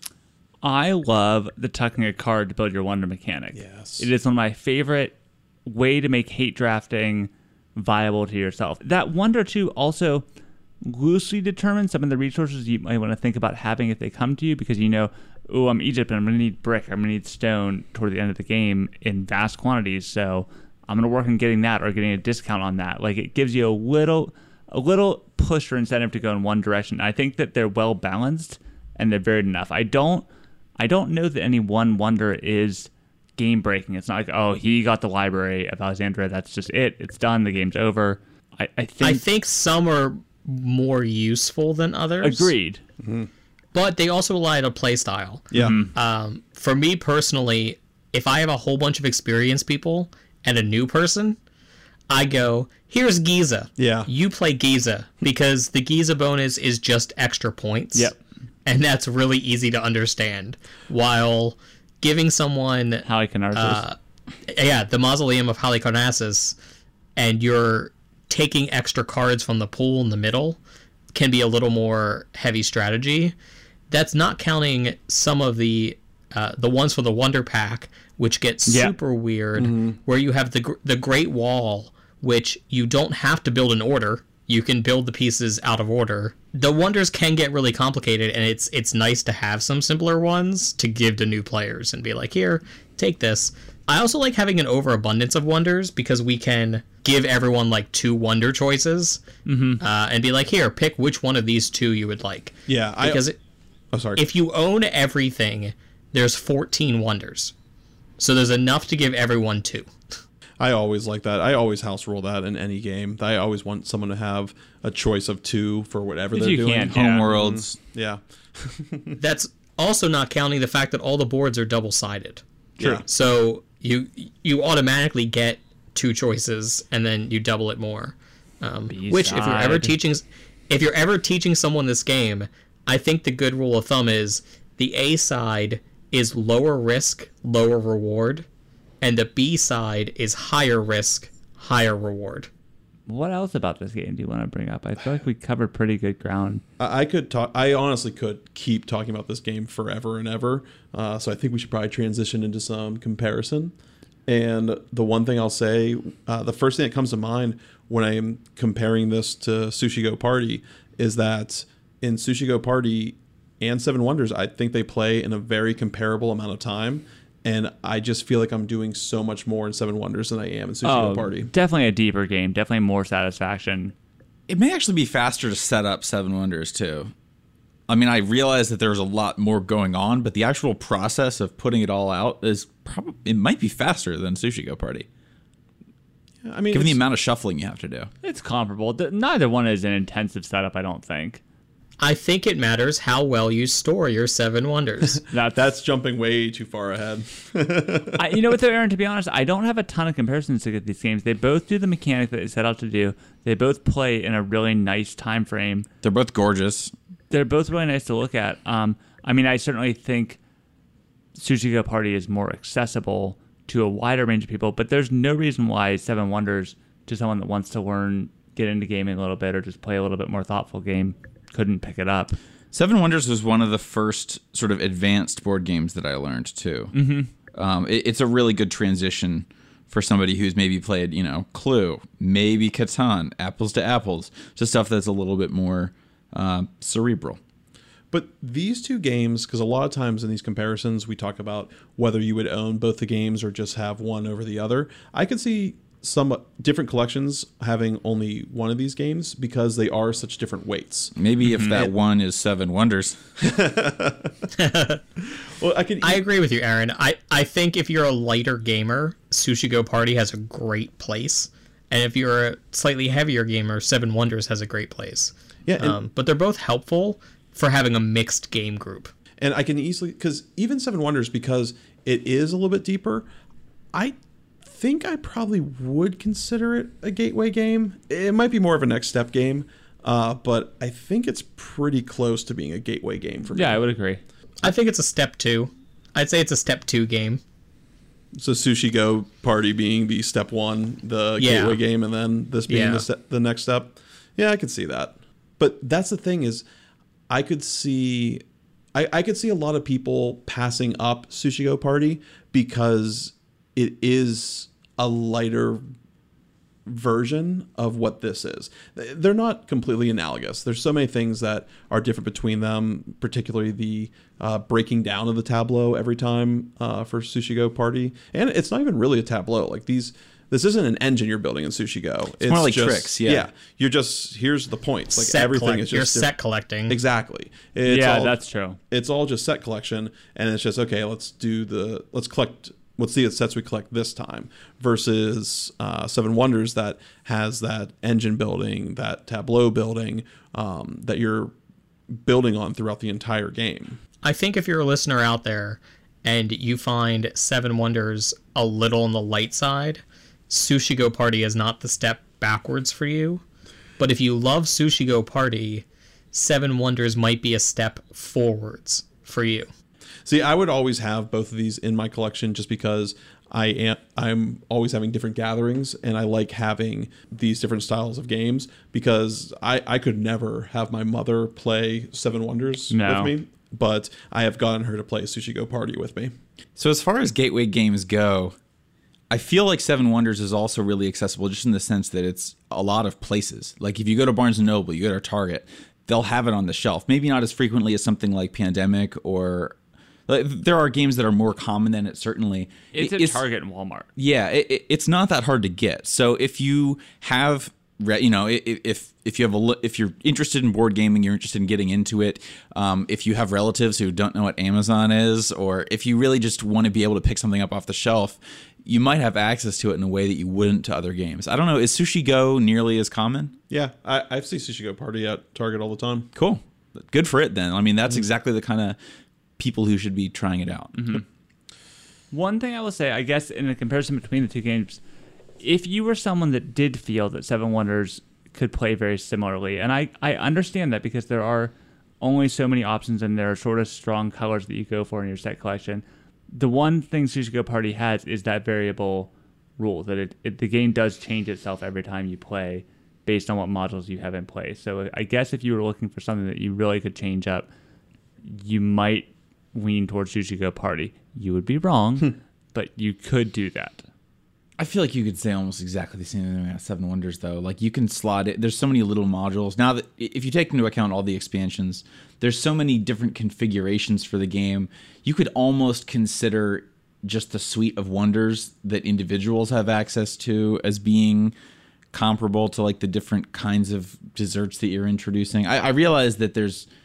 I love the tucking a card to build your wonder mechanic. Yes. It is one of my favorite way to make hate drafting viable to yourself. That wonder too also loosely determines some of the resources you might want to think about having if they come to you, because you know, oh, I'm Egypt and I'm going to need brick, I'm going to need stone toward the end of the game in vast quantities, so I'm going to work on getting that or getting a discount on that. Like, it gives you a little a little push or incentive to go in one direction. I think that they're well balanced and they're varied enough. I don't I don't know that any one wonder is game breaking. It's not like, oh, he got the library of Alexandria, that's just it. It's done. The game's over. I, I think. I think some are more useful than others. Agreed. But they also rely on play style. Yeah. Um, for me personally, if I have a whole bunch of experienced people and a new person, I go, here's Giza. Yeah. You play Giza, because the Giza bonus is just extra points. Yep. And that's really easy to understand. While giving someone, Halicarnassus. uh, yeah, the Mausoleum of Halicarnassus, and you're taking extra cards from the pool in the middle, can be a little more heavy strategy. That's not counting some of the uh, the ones for the Wonder Pack, which get Yeah. super weird, where you have the gr- the Great Wall, which you don't have to build in order. You can build the pieces out of order. The wonders can get really complicated, and it's it's nice to have some simpler ones to give to new players and be like, here, take this. I also like having an overabundance of wonders, because we can give everyone like two wonder choices, mm-hmm. uh, and be like, here, pick which one of these two you would like. Yeah. I, Because it, oh, sorry. if you own everything, there's fourteen wonders. So there's enough to give everyone two. I always like that. I always house rule that in any game. I always want someone to have a choice of two for whatever If they're you doing. can, Home Yeah. worlds. Yeah. That's also not counting the fact that all the boards are double-sided. True. Yeah. So you you automatically get two choices, and then you double it more. Um, which, if you're ever B-side. teaching, if you're ever teaching someone this game, I think the good rule of thumb is the A side is lower risk, lower reward, and the B side is higher risk, higher reward. What else about this game do you want to bring up? I feel like we covered pretty good ground. I I could talk. I honestly could keep talking about this game forever and ever. Uh, so I think we should probably transition into some comparison. And the one thing I'll say, uh, the first thing that comes to mind when I'm comparing this to Sushi Go Party is that in Sushi Go Party and Seven Wonders, I think they play in a very comparable amount of time. And I just feel like I'm doing so much more in Seven Wonders than I am in Sushi Go Party. Definitely a deeper game. Definitely more satisfaction. It may actually be faster to set up Seven Wonders too. I mean, I realize that there's a lot more going on, but the actual process of putting it all out is probably, it might be faster than Sushi Go Party. Yeah, I mean, Given the it's- amount of shuffling you have to do. It's comparable. Th- Neither one is an intensive setup, I don't think. I think it matters how well you store your Seven Wonders. That's, that's jumping way too far ahead. I, you know what, though, Aaron? To be honest, I don't have a ton of comparisons to get these games. They both do the mechanic that they set out to do. They both play in a really nice time frame. They're both gorgeous. They're both really nice to look at. Um, I mean, I certainly think Sushi Go Party is more accessible to a wider range of people, but there's no reason why Seven Wonders, to someone that wants to learn, get into gaming a little bit, or just play a little bit more thoughtful game, couldn't pick it up. Seven Wonders was one of the first sort of advanced board games that I learned too. Mm-hmm. Um, it, it's a really good transition for somebody who's maybe played, you know, Clue, maybe Catan, Apples to Apples, to stuff that's a little bit more uh, cerebral. But these two games, because a lot of times in these comparisons, we talk about whether you would own both the games or just have one over the other. I could see some different collections having only one of these games because they are such different weights. Maybe if that one is Seven Wonders. Well, I could. I agree with you, Aaron. I, I think if you're a lighter gamer, Sushi Go Party has a great place. And if you're a slightly heavier gamer, Seven Wonders has a great place. Yeah, and- um, but they're both helpful for having a mixed game group. And I can easily, because even Seven Wonders, because it is a little bit deeper, I think I probably would consider it a gateway game. It might be more of a next step game, uh, but I think it's pretty close to being a gateway game for me. Yeah, I would agree. I think it's a step two. I'd say it's a step two game. So Sushi Go Party being the step one, the Yeah. gateway game, and then this being Yeah. the, ste- the next step. Yeah, I could see that. But that's the thing is, I could see, I, I could see a lot of people passing up Sushi Go Party because it is a lighter version of what this is. They're not completely analogous. There's so many things that are different between them, particularly the uh, breaking down of the tableau every time uh, for Sushi Go Party. And it's not even really a tableau. Like these, this isn't an engine you're building in Sushi Go. It's more like just, tricks, yeah. Yeah. You're just, here's the points. Like Set everything collect- is you're just set collecting. Exactly. It's yeah, all, that's true. it's all just set collection, and it's just okay. Let's do the let's collect. Let's see the sets we collect this time versus uh, Seven Wonders that has that engine building, that tableau building um, that you're building on throughout the entire game. I think if you're a listener out there and you find Seven Wonders a little on the light side, Sushi Go Party is not the step backwards for you. But if you love Sushi Go Party, Seven Wonders might be a step forwards for you. See, I would always have both of these in my collection just because I am I'm always having different gatherings, and I like having these different styles of games because I, I could never have my mother play Seven Wonders No. with me, but I have gotten her to play Sushi Go Party with me. So as far as gateway games go, I feel like Seven Wonders is also really accessible just in the sense that it's a lot of places. Like if you go to Barnes and Noble, you go to Target, they'll have it on the shelf. Maybe not as frequently as something like Pandemic or... Like, there are games that are more common than it, certainly. It's It- at Target and Walmart. Yeah, it, it- it's not that hard to get. So if you have, re- you know, i- i- if if you have a li- if you're interested in board gaming, you're interested in getting into it. Um, if you have relatives who don't know what Amazon is, or if you really just want to be able to pick something up off the shelf, you might have access to it in a way that you wouldn't to other games. I don't know. Is Sushi Go nearly as common? Yeah, I, I see Sushi Go Party at Target all the time. Cool, good for it then. I mean, that's exactly the kind of people who should be trying it out. One thing I will say, I guess, in a comparison between the two games, if you were someone that did feel that Seven Wonders could play very similarly, and I, I understand that because there are only so many options and there are sort of strong colors that you go for in your set collection, the one thing Sushi Go Party has is that variable rule, that it, it the game does change itself every time you play based on what modules you have in place. So I guess if you were looking for something that you really could change up, you might lean towards Sushi Go Party. You would be wrong, but you could do that. I feel like you could say almost exactly the same thing about Seven Wonders, though. Like, you can slot it. There's so many little modules. Now, that if you take into account all the expansions, there's so many different configurations for the game. You could almost consider just the suite of wonders that individuals have access to as being comparable to, like, the different kinds of desserts that you're introducing. I, I realize that there's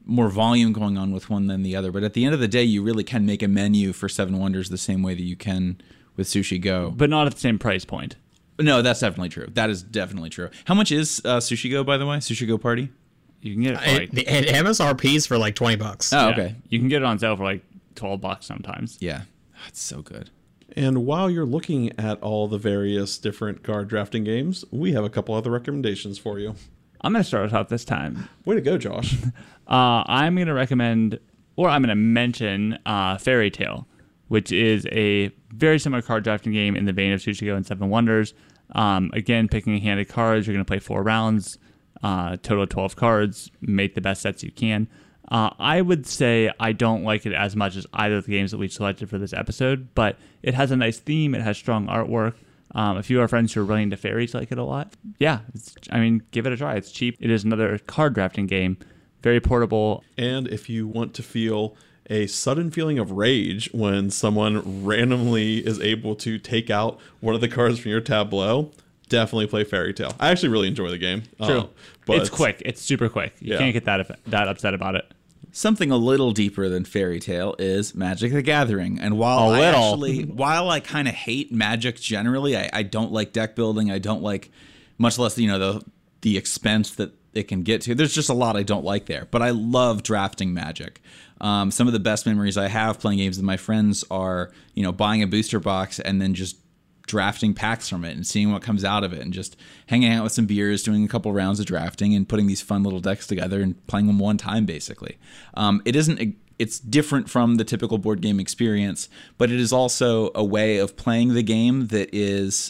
more volume going on with one than the other. But at the end of the day, you really can make a menu for Seven Wonders the same way that you can with Sushi Go. But not at the same price point. No, that's definitely true. That is definitely true. How much is uh, Sushi Go, by the way? Sushi Go Party? You can get it for And, like the, and M S R P is for like twenty bucks. Oh, yeah, okay. You can get it on sale for like twelve bucks sometimes. Yeah. That's so good. And while you're looking at all the various different card drafting games, we have a couple other recommendations for you. I'm going to start us off this time. Way to go, Josh. Uh, I'm going to recommend, or I'm going to mention uh, Fairy Tale, which is a very similar card drafting game in the vein of Sushi Go and Seven Wonders. Um, again, picking a hand of cards, you're going to play four rounds, uh, total of twelve cards, make the best sets you can. Uh, I would say I don't like it as much as either of the games that we selected for this episode, but it has a nice theme. It has strong artwork. Um, a few of our friends who are running to fairies like it a lot. Yeah, it's, I mean, give it a try. It's cheap. It is another card drafting game. Very portable. And if you want to feel a sudden feeling of rage when someone randomly is able to take out one of the cards from your tableau, definitely play Fairy Tale. I actually really enjoy the game. True. Uh, but It's quick. It's super quick. You Yeah. can't get that that upset about it. Something a little deeper than Fairy Tale is Magic the Gathering. And while A I little. actually, while I kind of hate Magic generally, I, I don't like deck building. I don't like, much less, you know, the the expense that it can get to. There's just a lot I don't like there. But I love drafting Magic. Um, some of the best memories I have playing games with my friends are, you know, buying a booster box and then just drafting packs from it and seeing what comes out of it and just hanging out with some beers, doing a couple rounds of drafting and putting these fun little decks together and playing them one time, basically. Um, it isn't, it's different from the typical board game experience, but it is also a way of playing the game that is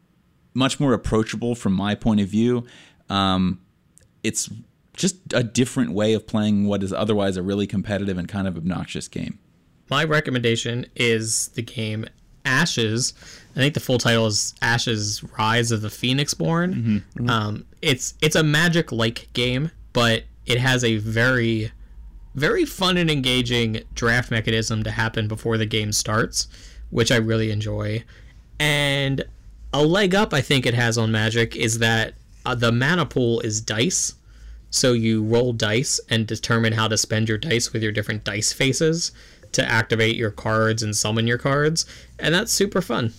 much more approachable from my point of view. Um, it's just a different way of playing what is otherwise a really competitive and kind of obnoxious game. My recommendation is the game Ashes. I think the full title is Ashes: Rise of the Phoenixborn. Mm-hmm. Mm-hmm. Um, it's it's a Magic-like game, but it has a very, very fun and engaging draft mechanism to happen before the game starts, which I really enjoy. And a leg up I think it has on Magic is that uh, the mana pool is dice. So you roll dice and determine how to spend your dice with your different dice faces to activate your cards and summon your cards. And that's super fun.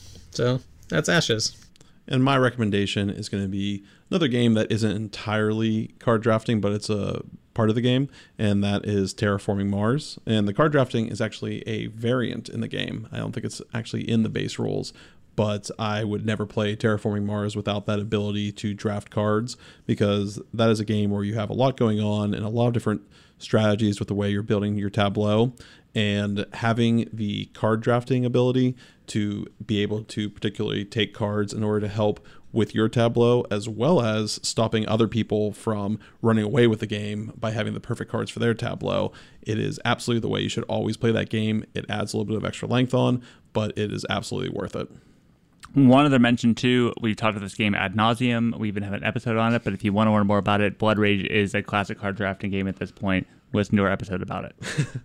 So that's Ashes. And my recommendation is going to be another game that isn't entirely card drafting, but it's a part of the game, and that is Terraforming Mars. And the card drafting is actually a variant in the game. I don't think it's actually in the base rules, but I would never play Terraforming Mars without that ability to draft cards, because that is a game where you have a lot going on and a lot of different strategies with the way you're building your tableau, and having the card drafting ability to be able to particularly take cards in order to help with your tableau, as well as stopping other people from running away with the game by having the perfect cards for their tableau. It is absolutely the way you should always play that game. It adds a little bit of extra length on, but it is absolutely worth it. One other mention too, we've talked about this game ad nauseum. We even have an episode on it, but if you want to learn more about it, Blood Rage is a classic card drafting game at this point. Listen to our episode about it.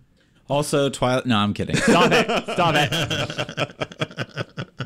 Also, Twilight... No, I'm kidding. Stop it. Stop it.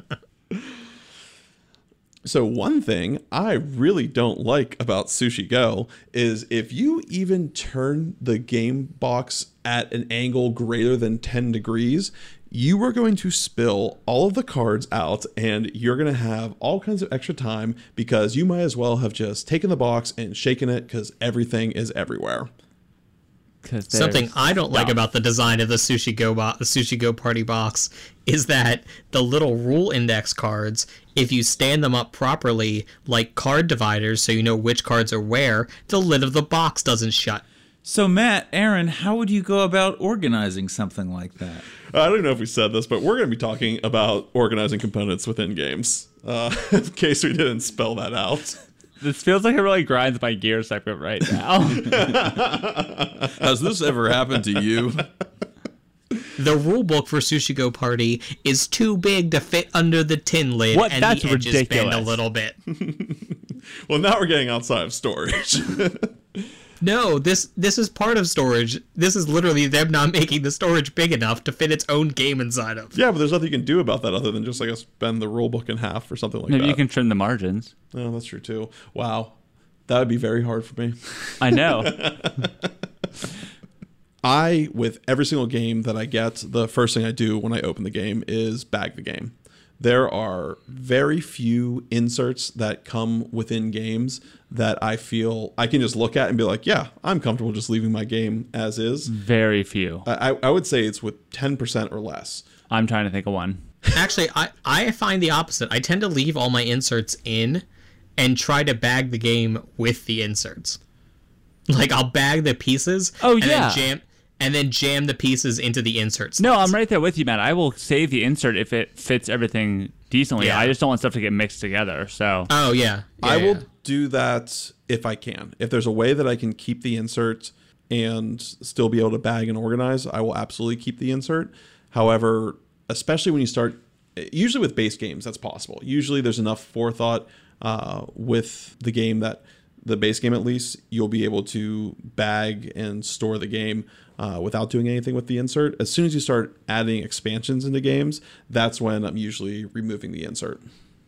So one thing I really don't like about Sushi Go is if you even turn the game box at an angle greater than ten degrees, you are going to spill all of the cards out, and you're going to have all kinds of extra time because you might as well have just taken the box and shaken it because everything is everywhere. Something I don't like stuff. about the design of the Sushi Go bo- the Sushi Go Party box is that the little rule index cards, if you stand them up properly like card dividers so you know which cards are where, the lid of the box doesn't shut. So, Matt, Aaron, how would you go about organizing something like that? I don't know if we said this, but we're going to be talking about organizing components within games, uh, in case we didn't spell that out. This feels like it really grinds my gears segment right now. Has this ever happened to you? The rule book for Sushi Go Party is too big to fit under the tin lid, What? and That's the edges ridiculous. bend a little bit. Well, now we're getting outside of storage. No, this this is part of storage. This is literally them not making the storage big enough to fit its own game inside of. Yeah, but there's nothing you can do about that other than just, I guess, bend the rule book in half or something like Maybe that. you can trim the margins. Oh, that's true too. Wow. That would be very hard for me. I know. I, with every single game that I get, the first thing I do when I open the game is bag the game. There are very few inserts that come within games that I feel I can just look at and be like, yeah, I'm comfortable just leaving my game as is. Very few. I, I would say it's with ten percent or less. I'm trying to think of one. Actually, I, I find the opposite. I tend to leave all my inserts in and try to bag the game with the inserts. Like, I'll bag the pieces Oh, and yeah. then jam and then jam the pieces into the inserts. No, I'm right there with you, man. I will save the insert if it fits everything decently. Yeah. I just don't want stuff to get mixed together. So Oh, yeah. Yeah, I will yeah. do that if I can. If there's a way that I can keep the insert and still be able to bag and organize, I will absolutely keep the insert. However, especially when you start, usually with base games, that's possible. Usually there's enough forethought uh, with the game that the base game, at least, you'll be able to bag and store the game uh, without doing anything with the insert. As soon as you start adding expansions into games, that's when I'm usually removing the insert.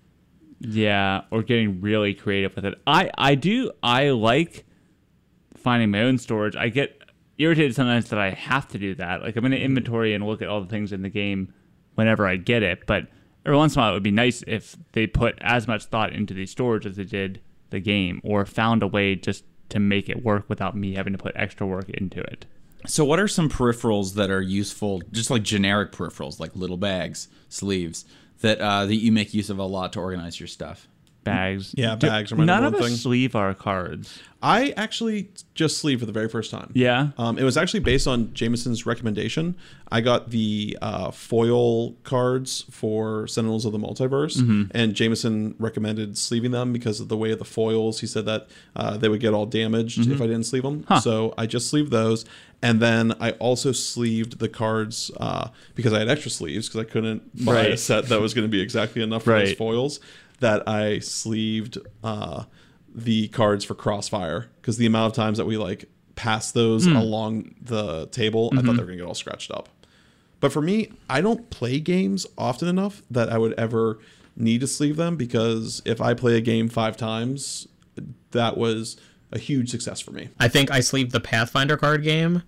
yeah, or getting really creative with it. I, I do, I like finding my own storage. I get irritated sometimes that I have to do that. Like, I'm in an inventory and look at all the things in the game whenever I get it. But every once in a while, it would be nice if they put as much thought into the storage as they did the game, or found a way just to make it work without me having to put extra work into it. So what are some peripherals that are useful, just like generic peripherals, like little bags, sleeves, that uh, that you make use of a lot to organize your stuff? Bags. Yeah, Do- bags are my None number of one us thing. sleeve our cards. I actually just sleeved for the very first time. Yeah. Um, it was actually based on Jameson's recommendation. I got the uh, foil cards for Sentinels of the Multiverse, and Jameson recommended sleeving them because of the way of the foils. He said that uh, they would get all damaged if I didn't sleeve them. So I just sleeved those. And then I also sleeved the cards uh, because I had extra sleeves because I couldn't buy a Right. set that was going to be exactly enough for those Right. foils, that I sleeved uh, the cards for Crossfire, because the amount of times that we like pass those along the table, I thought they were gonna get all scratched up. But for me, I don't play games often enough that I would ever need to sleeve them, because if I play a game five times, that was a huge success for me. I think I sleeved the Pathfinder card game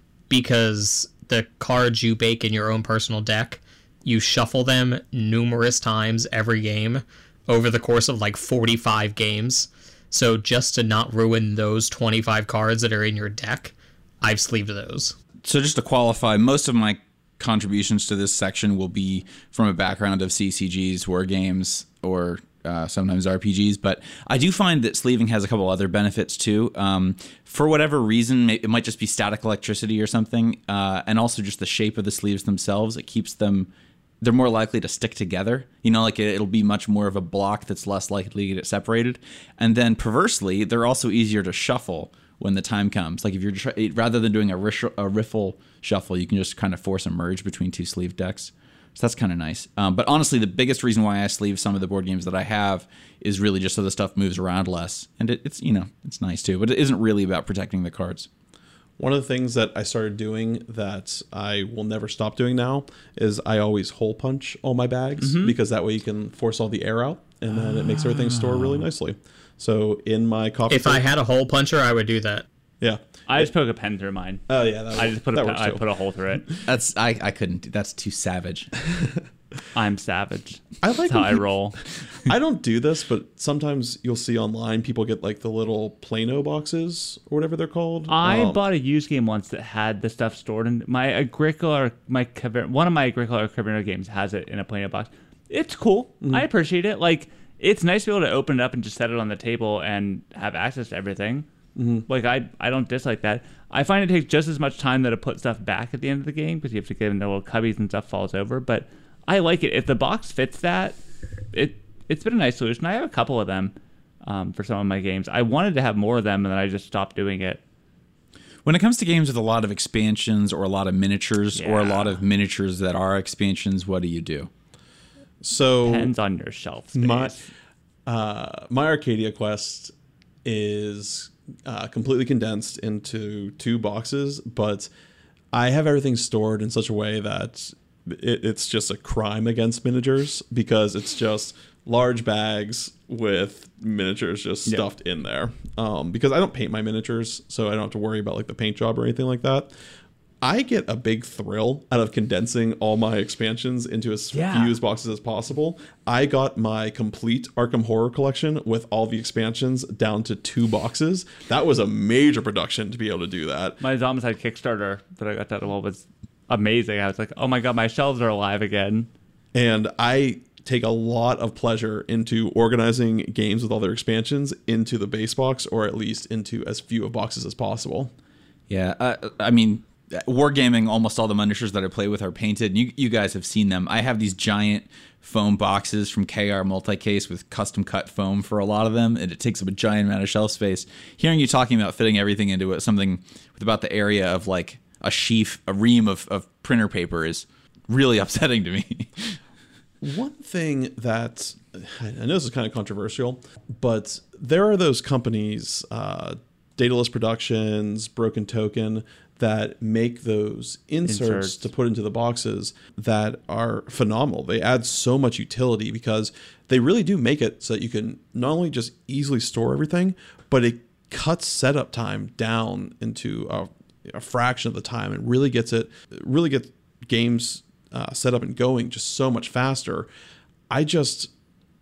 because the cards you bake in your own personal deck, you shuffle them numerous times every game over the course of like forty-five games. So just to not ruin those twenty-five cards that are in your deck, I've sleeved those. So just to qualify, most of my contributions to this section will be from a background of C C Gs, war games, or uh, sometimes R P Gs. But I do find that sleeving has a couple other benefits too. Um, for whatever reason, may- it might just be static electricity or something, uh, and also just the shape of the sleeves themselves. It keeps them. They're more likely to stick together. You know, like it, it'll be much more of a block that's less likely to get separated. And then perversely, they're also easier to shuffle when the time comes. Like if you're try- rather than doing a, rish- a riffle shuffle, you can just kind of force a merge between two sleeve decks. So that's kind of nice. Um, but honestly, the biggest reason why I sleeve some of the board games that I have is really just so the stuff moves around less. And it, it's, you know, it's nice too. But it isn't really about protecting the cards. One of the things that I started doing that I will never stop doing now is I always hole punch all my bags, because that way you can force all the air out, and then it makes everything store really nicely. So in my coffee If cup- I had a hole puncher, I would do that. yeah. I just poke a pen through mine. Oh yeah, that, I just put a that pen, works I too. put a hole through it. That's I, I couldn't. do- That's too savage. I'm savage. I like That's how when I people- roll. I don't do this, but sometimes you'll see online people get like the little Plano boxes or whatever they're called. I Um, bought a used game once that had the stuff stored in my Agricola. My Caver- one of my Agricola or Caverna games has it in a Plano box. It's cool. I appreciate it. Like, it's nice to be able to open it up and just set it on the table and have access to everything. Like, I I don't dislike that. I find it takes just as much time though to put stuff back at the end of the game, because you have to get in the little cubbies and stuff falls over. But I like it. If the box fits that, it it's been a nice solution. I have a couple of them um, for some of my games. I wanted to have more of them, and then I just stopped doing it. When it comes to games with a lot of expansions or a lot of miniatures or a Yeah. lot of miniatures that are expansions, what do you do? so Depends on your shelf space. my uh, my Arcadia Quest is uh, completely condensed into two boxes, but I have everything stored in such a way that it, it's just a crime against miniatures because it's just large bags with miniatures just Yeah. stuffed in there. Um, because I don't paint my miniatures, so I don't have to worry about like the paint job or anything like that. I get a big thrill out of condensing all my expansions into as Yeah. few boxes as possible. I got my complete Arkham Horror collection with all the expansions down to two boxes. That was a major production to be able to do that. My Zombicide Kickstarter that I got that well was amazing. I was like, oh my god, my shelves are alive again. And I take a lot of pleasure into organizing games with all their expansions into the base box, or at least into as few of boxes as possible. Yeah, uh, I mean, wargaming, almost all the miniatures that I play with are painted. You, you guys have seen them. I have these giant foam boxes from K R Multicase with custom cut foam for a lot of them, and it takes up a giant amount of shelf space. Hearing you talking about fitting everything into it, something with about the area of like a sheaf, a ream of, of printer paper is really upsetting to me. One thing that I know this is kind of controversial, but there are those companies, uh, Daedalus Productions, Broken Token, that make those inserts, Inserts. to put into the boxes that are phenomenal. They add so much utility because they really do make it so that you can not only just easily store everything, but it cuts setup time down into a, a fraction of the time and really gets it, really gets games uh, set up and going just so much faster. I just,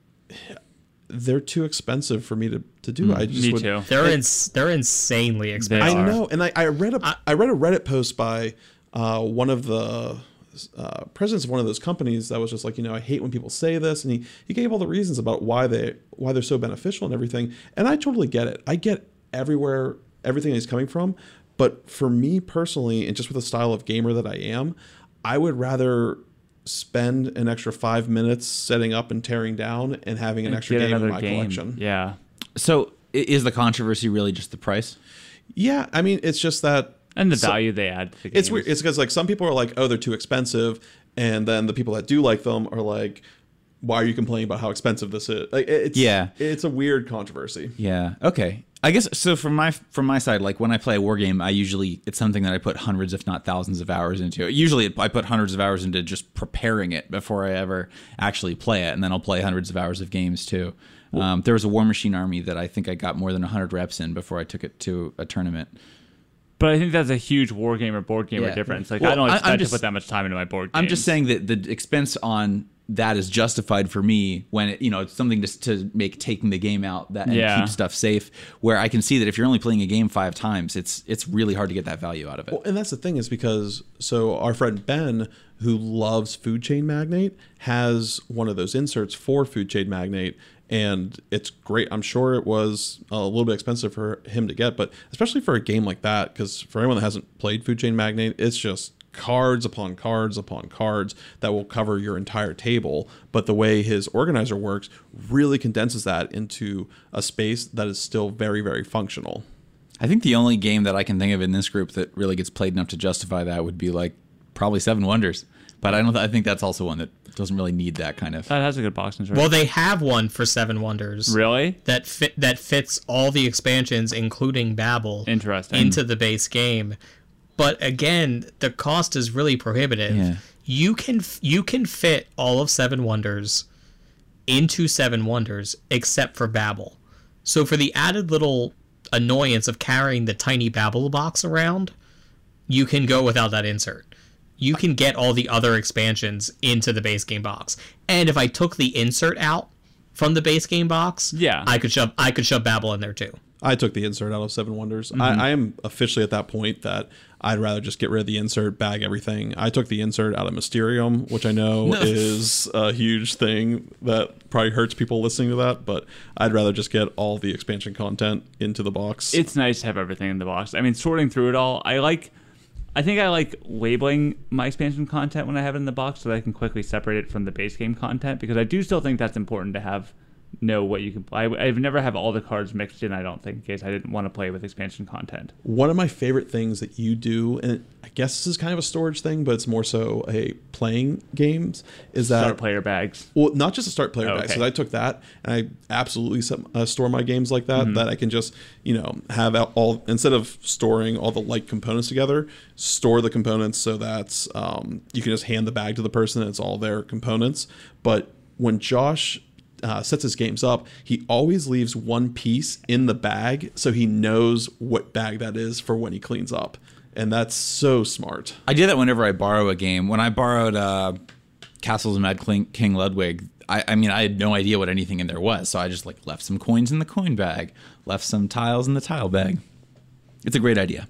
they're too expensive for me to, to do. I just Me would, too. They're ins- they're insanely expensive. I are. know, and I, I read a I, I read a Reddit post by uh, one of the uh, presidents of one of those companies that was just like, you know, I hate when people say this, and he, he gave all the reasons about why they why they're so beneficial and everything, and I totally get it. I get everywhere everything he's coming from, but for me personally, and just with the style of gamer that I am, I would rather spend an extra five minutes setting up and tearing down and having an extra Get game in another my game. collection. Yeah. So i- is the controversy really just the price? Yeah, I mean, it's just that. And the so- value they add to the games. It's weird. It's because like some people are like, oh, they're too expensive, and then the people that do like them are like, why are you complaining about how expensive this is? Like, it's Yeah. it's a weird controversy. Yeah. Okay. I guess so. From my from my side, like when I play a war game, I usually it's something that I put hundreds, if not thousands, of hours into. Usually, I put hundreds of hours into just preparing it before I ever actually play it, and then I'll play hundreds of hours of games too. Um, there was a War Machine army that I think I got more than one hundred reps in before I took it to a tournament. But I think that's a huge war game or board gamer Yeah. difference. Like Well, I don't I- I'm expect just- to put that much time into my board games. I'm just saying that the expense on that is justified for me when it, you know, it's something just to make taking the game out that and Yeah. keep stuff safe. Where I can see that if you're only playing a game five times, it's it's really hard to get that value out of it. Well, and that's the thing is because so our friend Ben, who loves Food Chain Magnate, has one of those inserts for Food Chain Magnate, and it's great. I'm sure it was a little bit expensive for him to get, but especially for a game like that, because for anyone that hasn't played Food Chain Magnate, it's just cards upon cards upon cards that will cover your entire table. But the way his organizer works really condenses that into a space that is still very, very functional. I think the only game that I can think of in this group that really gets played enough to justify that would be like probably Seven Wonders. But I don't. I think that's also one that doesn't really need that kind of. that has a good box insert. Well, they have one for Seven Wonders really that fit that fits all the expansions, including Babel, interesting. into the base game. But again, the cost is really prohibitive. Yeah. You can you can fit all of Seven Wonders into Seven Wonders except for Babel. So for the added little annoyance of carrying the tiny Babel box around, you can go without that insert. You can get all the other expansions into the base game box. And if I took the insert out from the base game box, Yeah. I could shove I could shove Babel in there too. I took the insert out of Seven Wonders. Mm-hmm. I, I am officially at that point that I'd rather just get rid of the insert, bag everything. I took the insert out of Mysterium, which I know is a huge thing that probably hurts people listening to that, but I'd rather just get all the expansion content into the box. It's nice to have everything in the box. I mean, sorting through it all, I like. I think I like labeling my expansion content when I have it in the box so that I can quickly separate it from the base game content, because I do still think that's important to have know what you can play. I, I've never have all the cards mixed in, I don't think, in case I didn't want to play with expansion content. One of my favorite things that you do, and I guess this is kind of a storage thing, but it's more so a playing games, is that Start player bags. well, not just a start player Oh, bag. okay. So I took that and I absolutely set, uh, store my games like that. Mm-hmm. That I can just you know have out all instead of storing all the like components together, store the components so that um, you can just hand the bag to the person and it's all their components. But when Josh uh, sets his games up, he always leaves one piece in the bag so he knows what bag that is for when he cleans up. And that's so smart. I do that whenever I borrow a game. When I borrowed uh, Castles of Mad King, King Ludwig, I, I mean, I had no idea what anything in there was. So I just like left some coins in the coin bag, left some tiles in the tile bag. It's a great idea.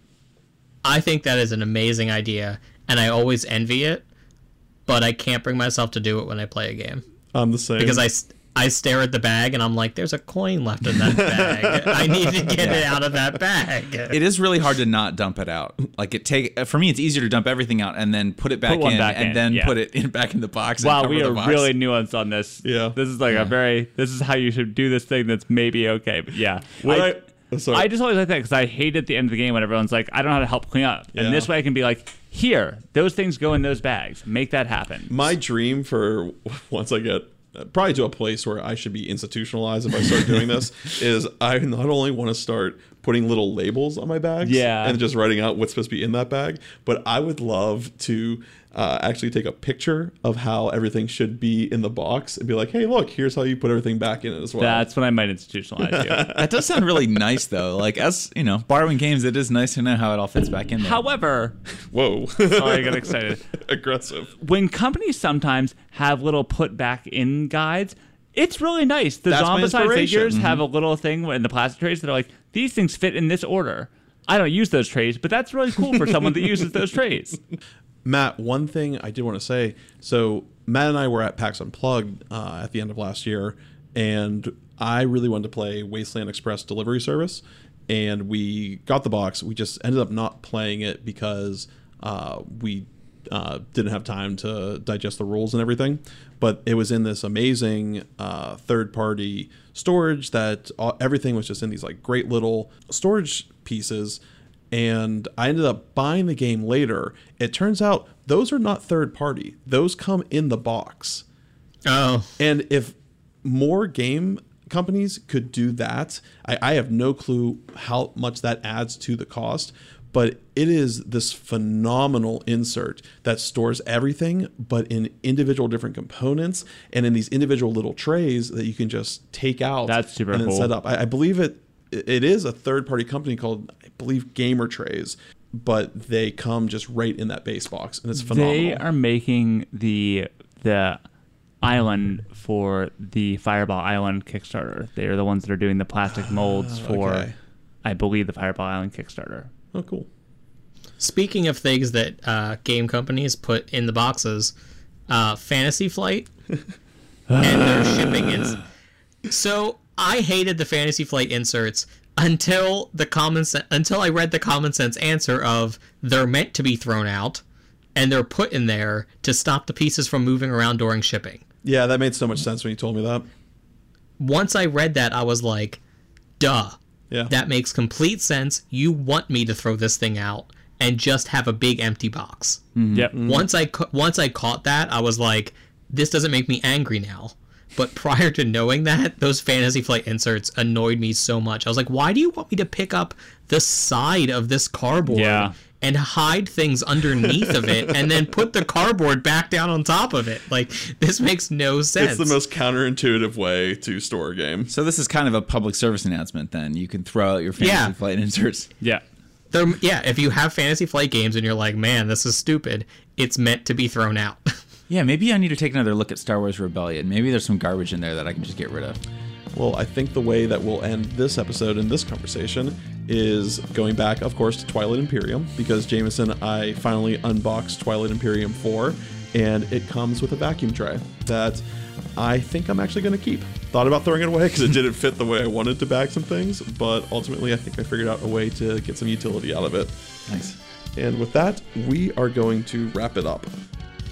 I think that is an amazing idea, and I always envy it, but I can't bring myself to do it when I play a game. I'm the same. Because I, I stare at the bag, and I'm like, there's a coin left in that bag. I need to get it out of that bag. It is really hard to not dump it out. Like it take for me, it's easier to dump everything out and then put it back Put one in, back and in, then yeah. put it in back in the box. Wow, and cover we the are box. really nuanced on this. Yeah. This is like Yeah. a very, this is how you should do this thing that's maybe okay. But yeah. What I, I- oh, sorry. I just always like that because I hate at the end of the game when everyone's like, I don't know how to help clean up. Yeah. And this way I can be like, here, those things go in those bags. Make that happen. My dream for once I get probably to a place where I should be institutionalized if I start doing this is I not only want to start putting little labels on my bags Yeah. and just writing out what's supposed to be in that bag, but I would love to uh, actually take a picture of how everything should be in the box and be like, hey, look, here's how you put everything back in it as well. That's when I might institutionalize you. That does sound really nice, though. Like, as you know, borrowing games, it is nice to know how it all fits back in there. However, Whoa. sorry, I got excited. Aggressive. When companies sometimes have little put back in guides, it's really nice. The That's my Zombicide inspiration. figures have a little thing in the plastic trays that are like, these things fit in this order. I don't use those trays, but that's really cool for someone that uses those trays. Matt, one thing I did want to say. So Matt and I were at PAX Unplugged uh, at the end of last year, and I really wanted to play Wasteland Express Delivery Service, and we got the box. We just ended up not playing it because uh, we uh, didn't have time to digest the rules and everything. But it was in this amazing uh, third-party storage that all, everything was just in these like great little storage pieces. And I ended up buying the game later. It turns out those are not third party. Those come in the box. Oh, And if more game companies could do that, I, I have no clue how much that adds to the cost, but it is this phenomenal insert that stores everything, but in individual different components and in these individual little trays that you can just take out That's super and then cool. set up. I, I believe it. It is a third-party company called, I believe, Gamer Trays, but they come just right in that base box, and it's phenomenal. They are making the the island for the Fireball Island Kickstarter. They are the ones that are doing the plastic molds for, okay. I believe, the Fireball Island Kickstarter. Oh, cool. speaking of things that uh, game companies put in the boxes, uh, Fantasy Flight and their shipping is so. I hated the Fantasy Flight inserts until the common se- until I read the common sense answer of they're meant to be thrown out and they're put in there to stop the pieces from moving around during shipping. Yeah, that made so much sense when you told me that. Once I read that, I was like, duh. Yeah. That makes complete sense. You want me to throw this thing out and just have a big empty box. Yep. Once I ca- once I caught that, I was like, this doesn't make me angry now. But prior to knowing that, those Fantasy Flight inserts annoyed me so much. I was like, why do you want me to pick up the side of this cardboard Yeah. and hide things underneath of it and then put the cardboard back down on top of it? Like, this makes no sense. It's the most counterintuitive way to store a game. So this is kind of a public service announcement. Then you can throw out your Fantasy Yeah. Flight inserts. Yeah. They're, yeah, if you have Fantasy Flight games and you're like, man, this is stupid, it's meant to be thrown out. Yeah, maybe I need to take another look at Star Wars Rebellion. Maybe there's some garbage in there that I can just get rid of. Well, I think the way that we'll end this episode and this conversation is going back, of course, to Twilight Imperium, because Jameson, I finally unboxed Twilight Imperium four, and it comes with a vacuum tray that I think I'm actually going to keep. Thought about throwing it away because it didn't fit the way I wanted to bag some things, but ultimately I think I figured out a way to get some utility out of it. Nice. And with that, we are going to wrap it up.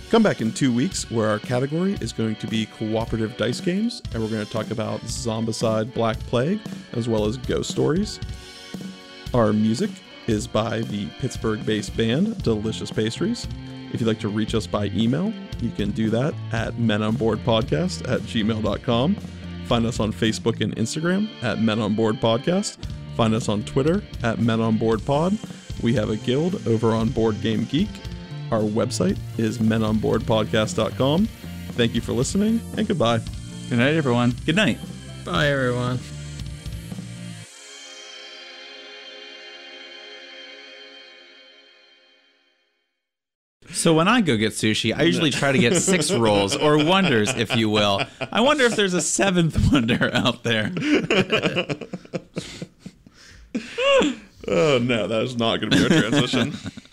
Come back in two weeks where our category is going to be cooperative dice games, and we're going to talk about Zombicide Black Plague as well as ghost stories. Our music is by the Pittsburgh-based band Delicious Pastries. If you'd like to reach us by email, you can do that at menonboardpodcast at gmail dot com. Find us on Facebook and Instagram at menonboardpodcast. Find us on Twitter at menonboardpod. We have a guild over on Board Game Geek. Our website is menonboardpodcast dot com. Thank you for listening, and goodbye. Good night, everyone. Good night. Bye, everyone. So when I go get sushi, I usually try to get six rolls, or wonders, if you will. I wonder if there's a seventh wonder out there. Oh, no, that is not going to be our transition.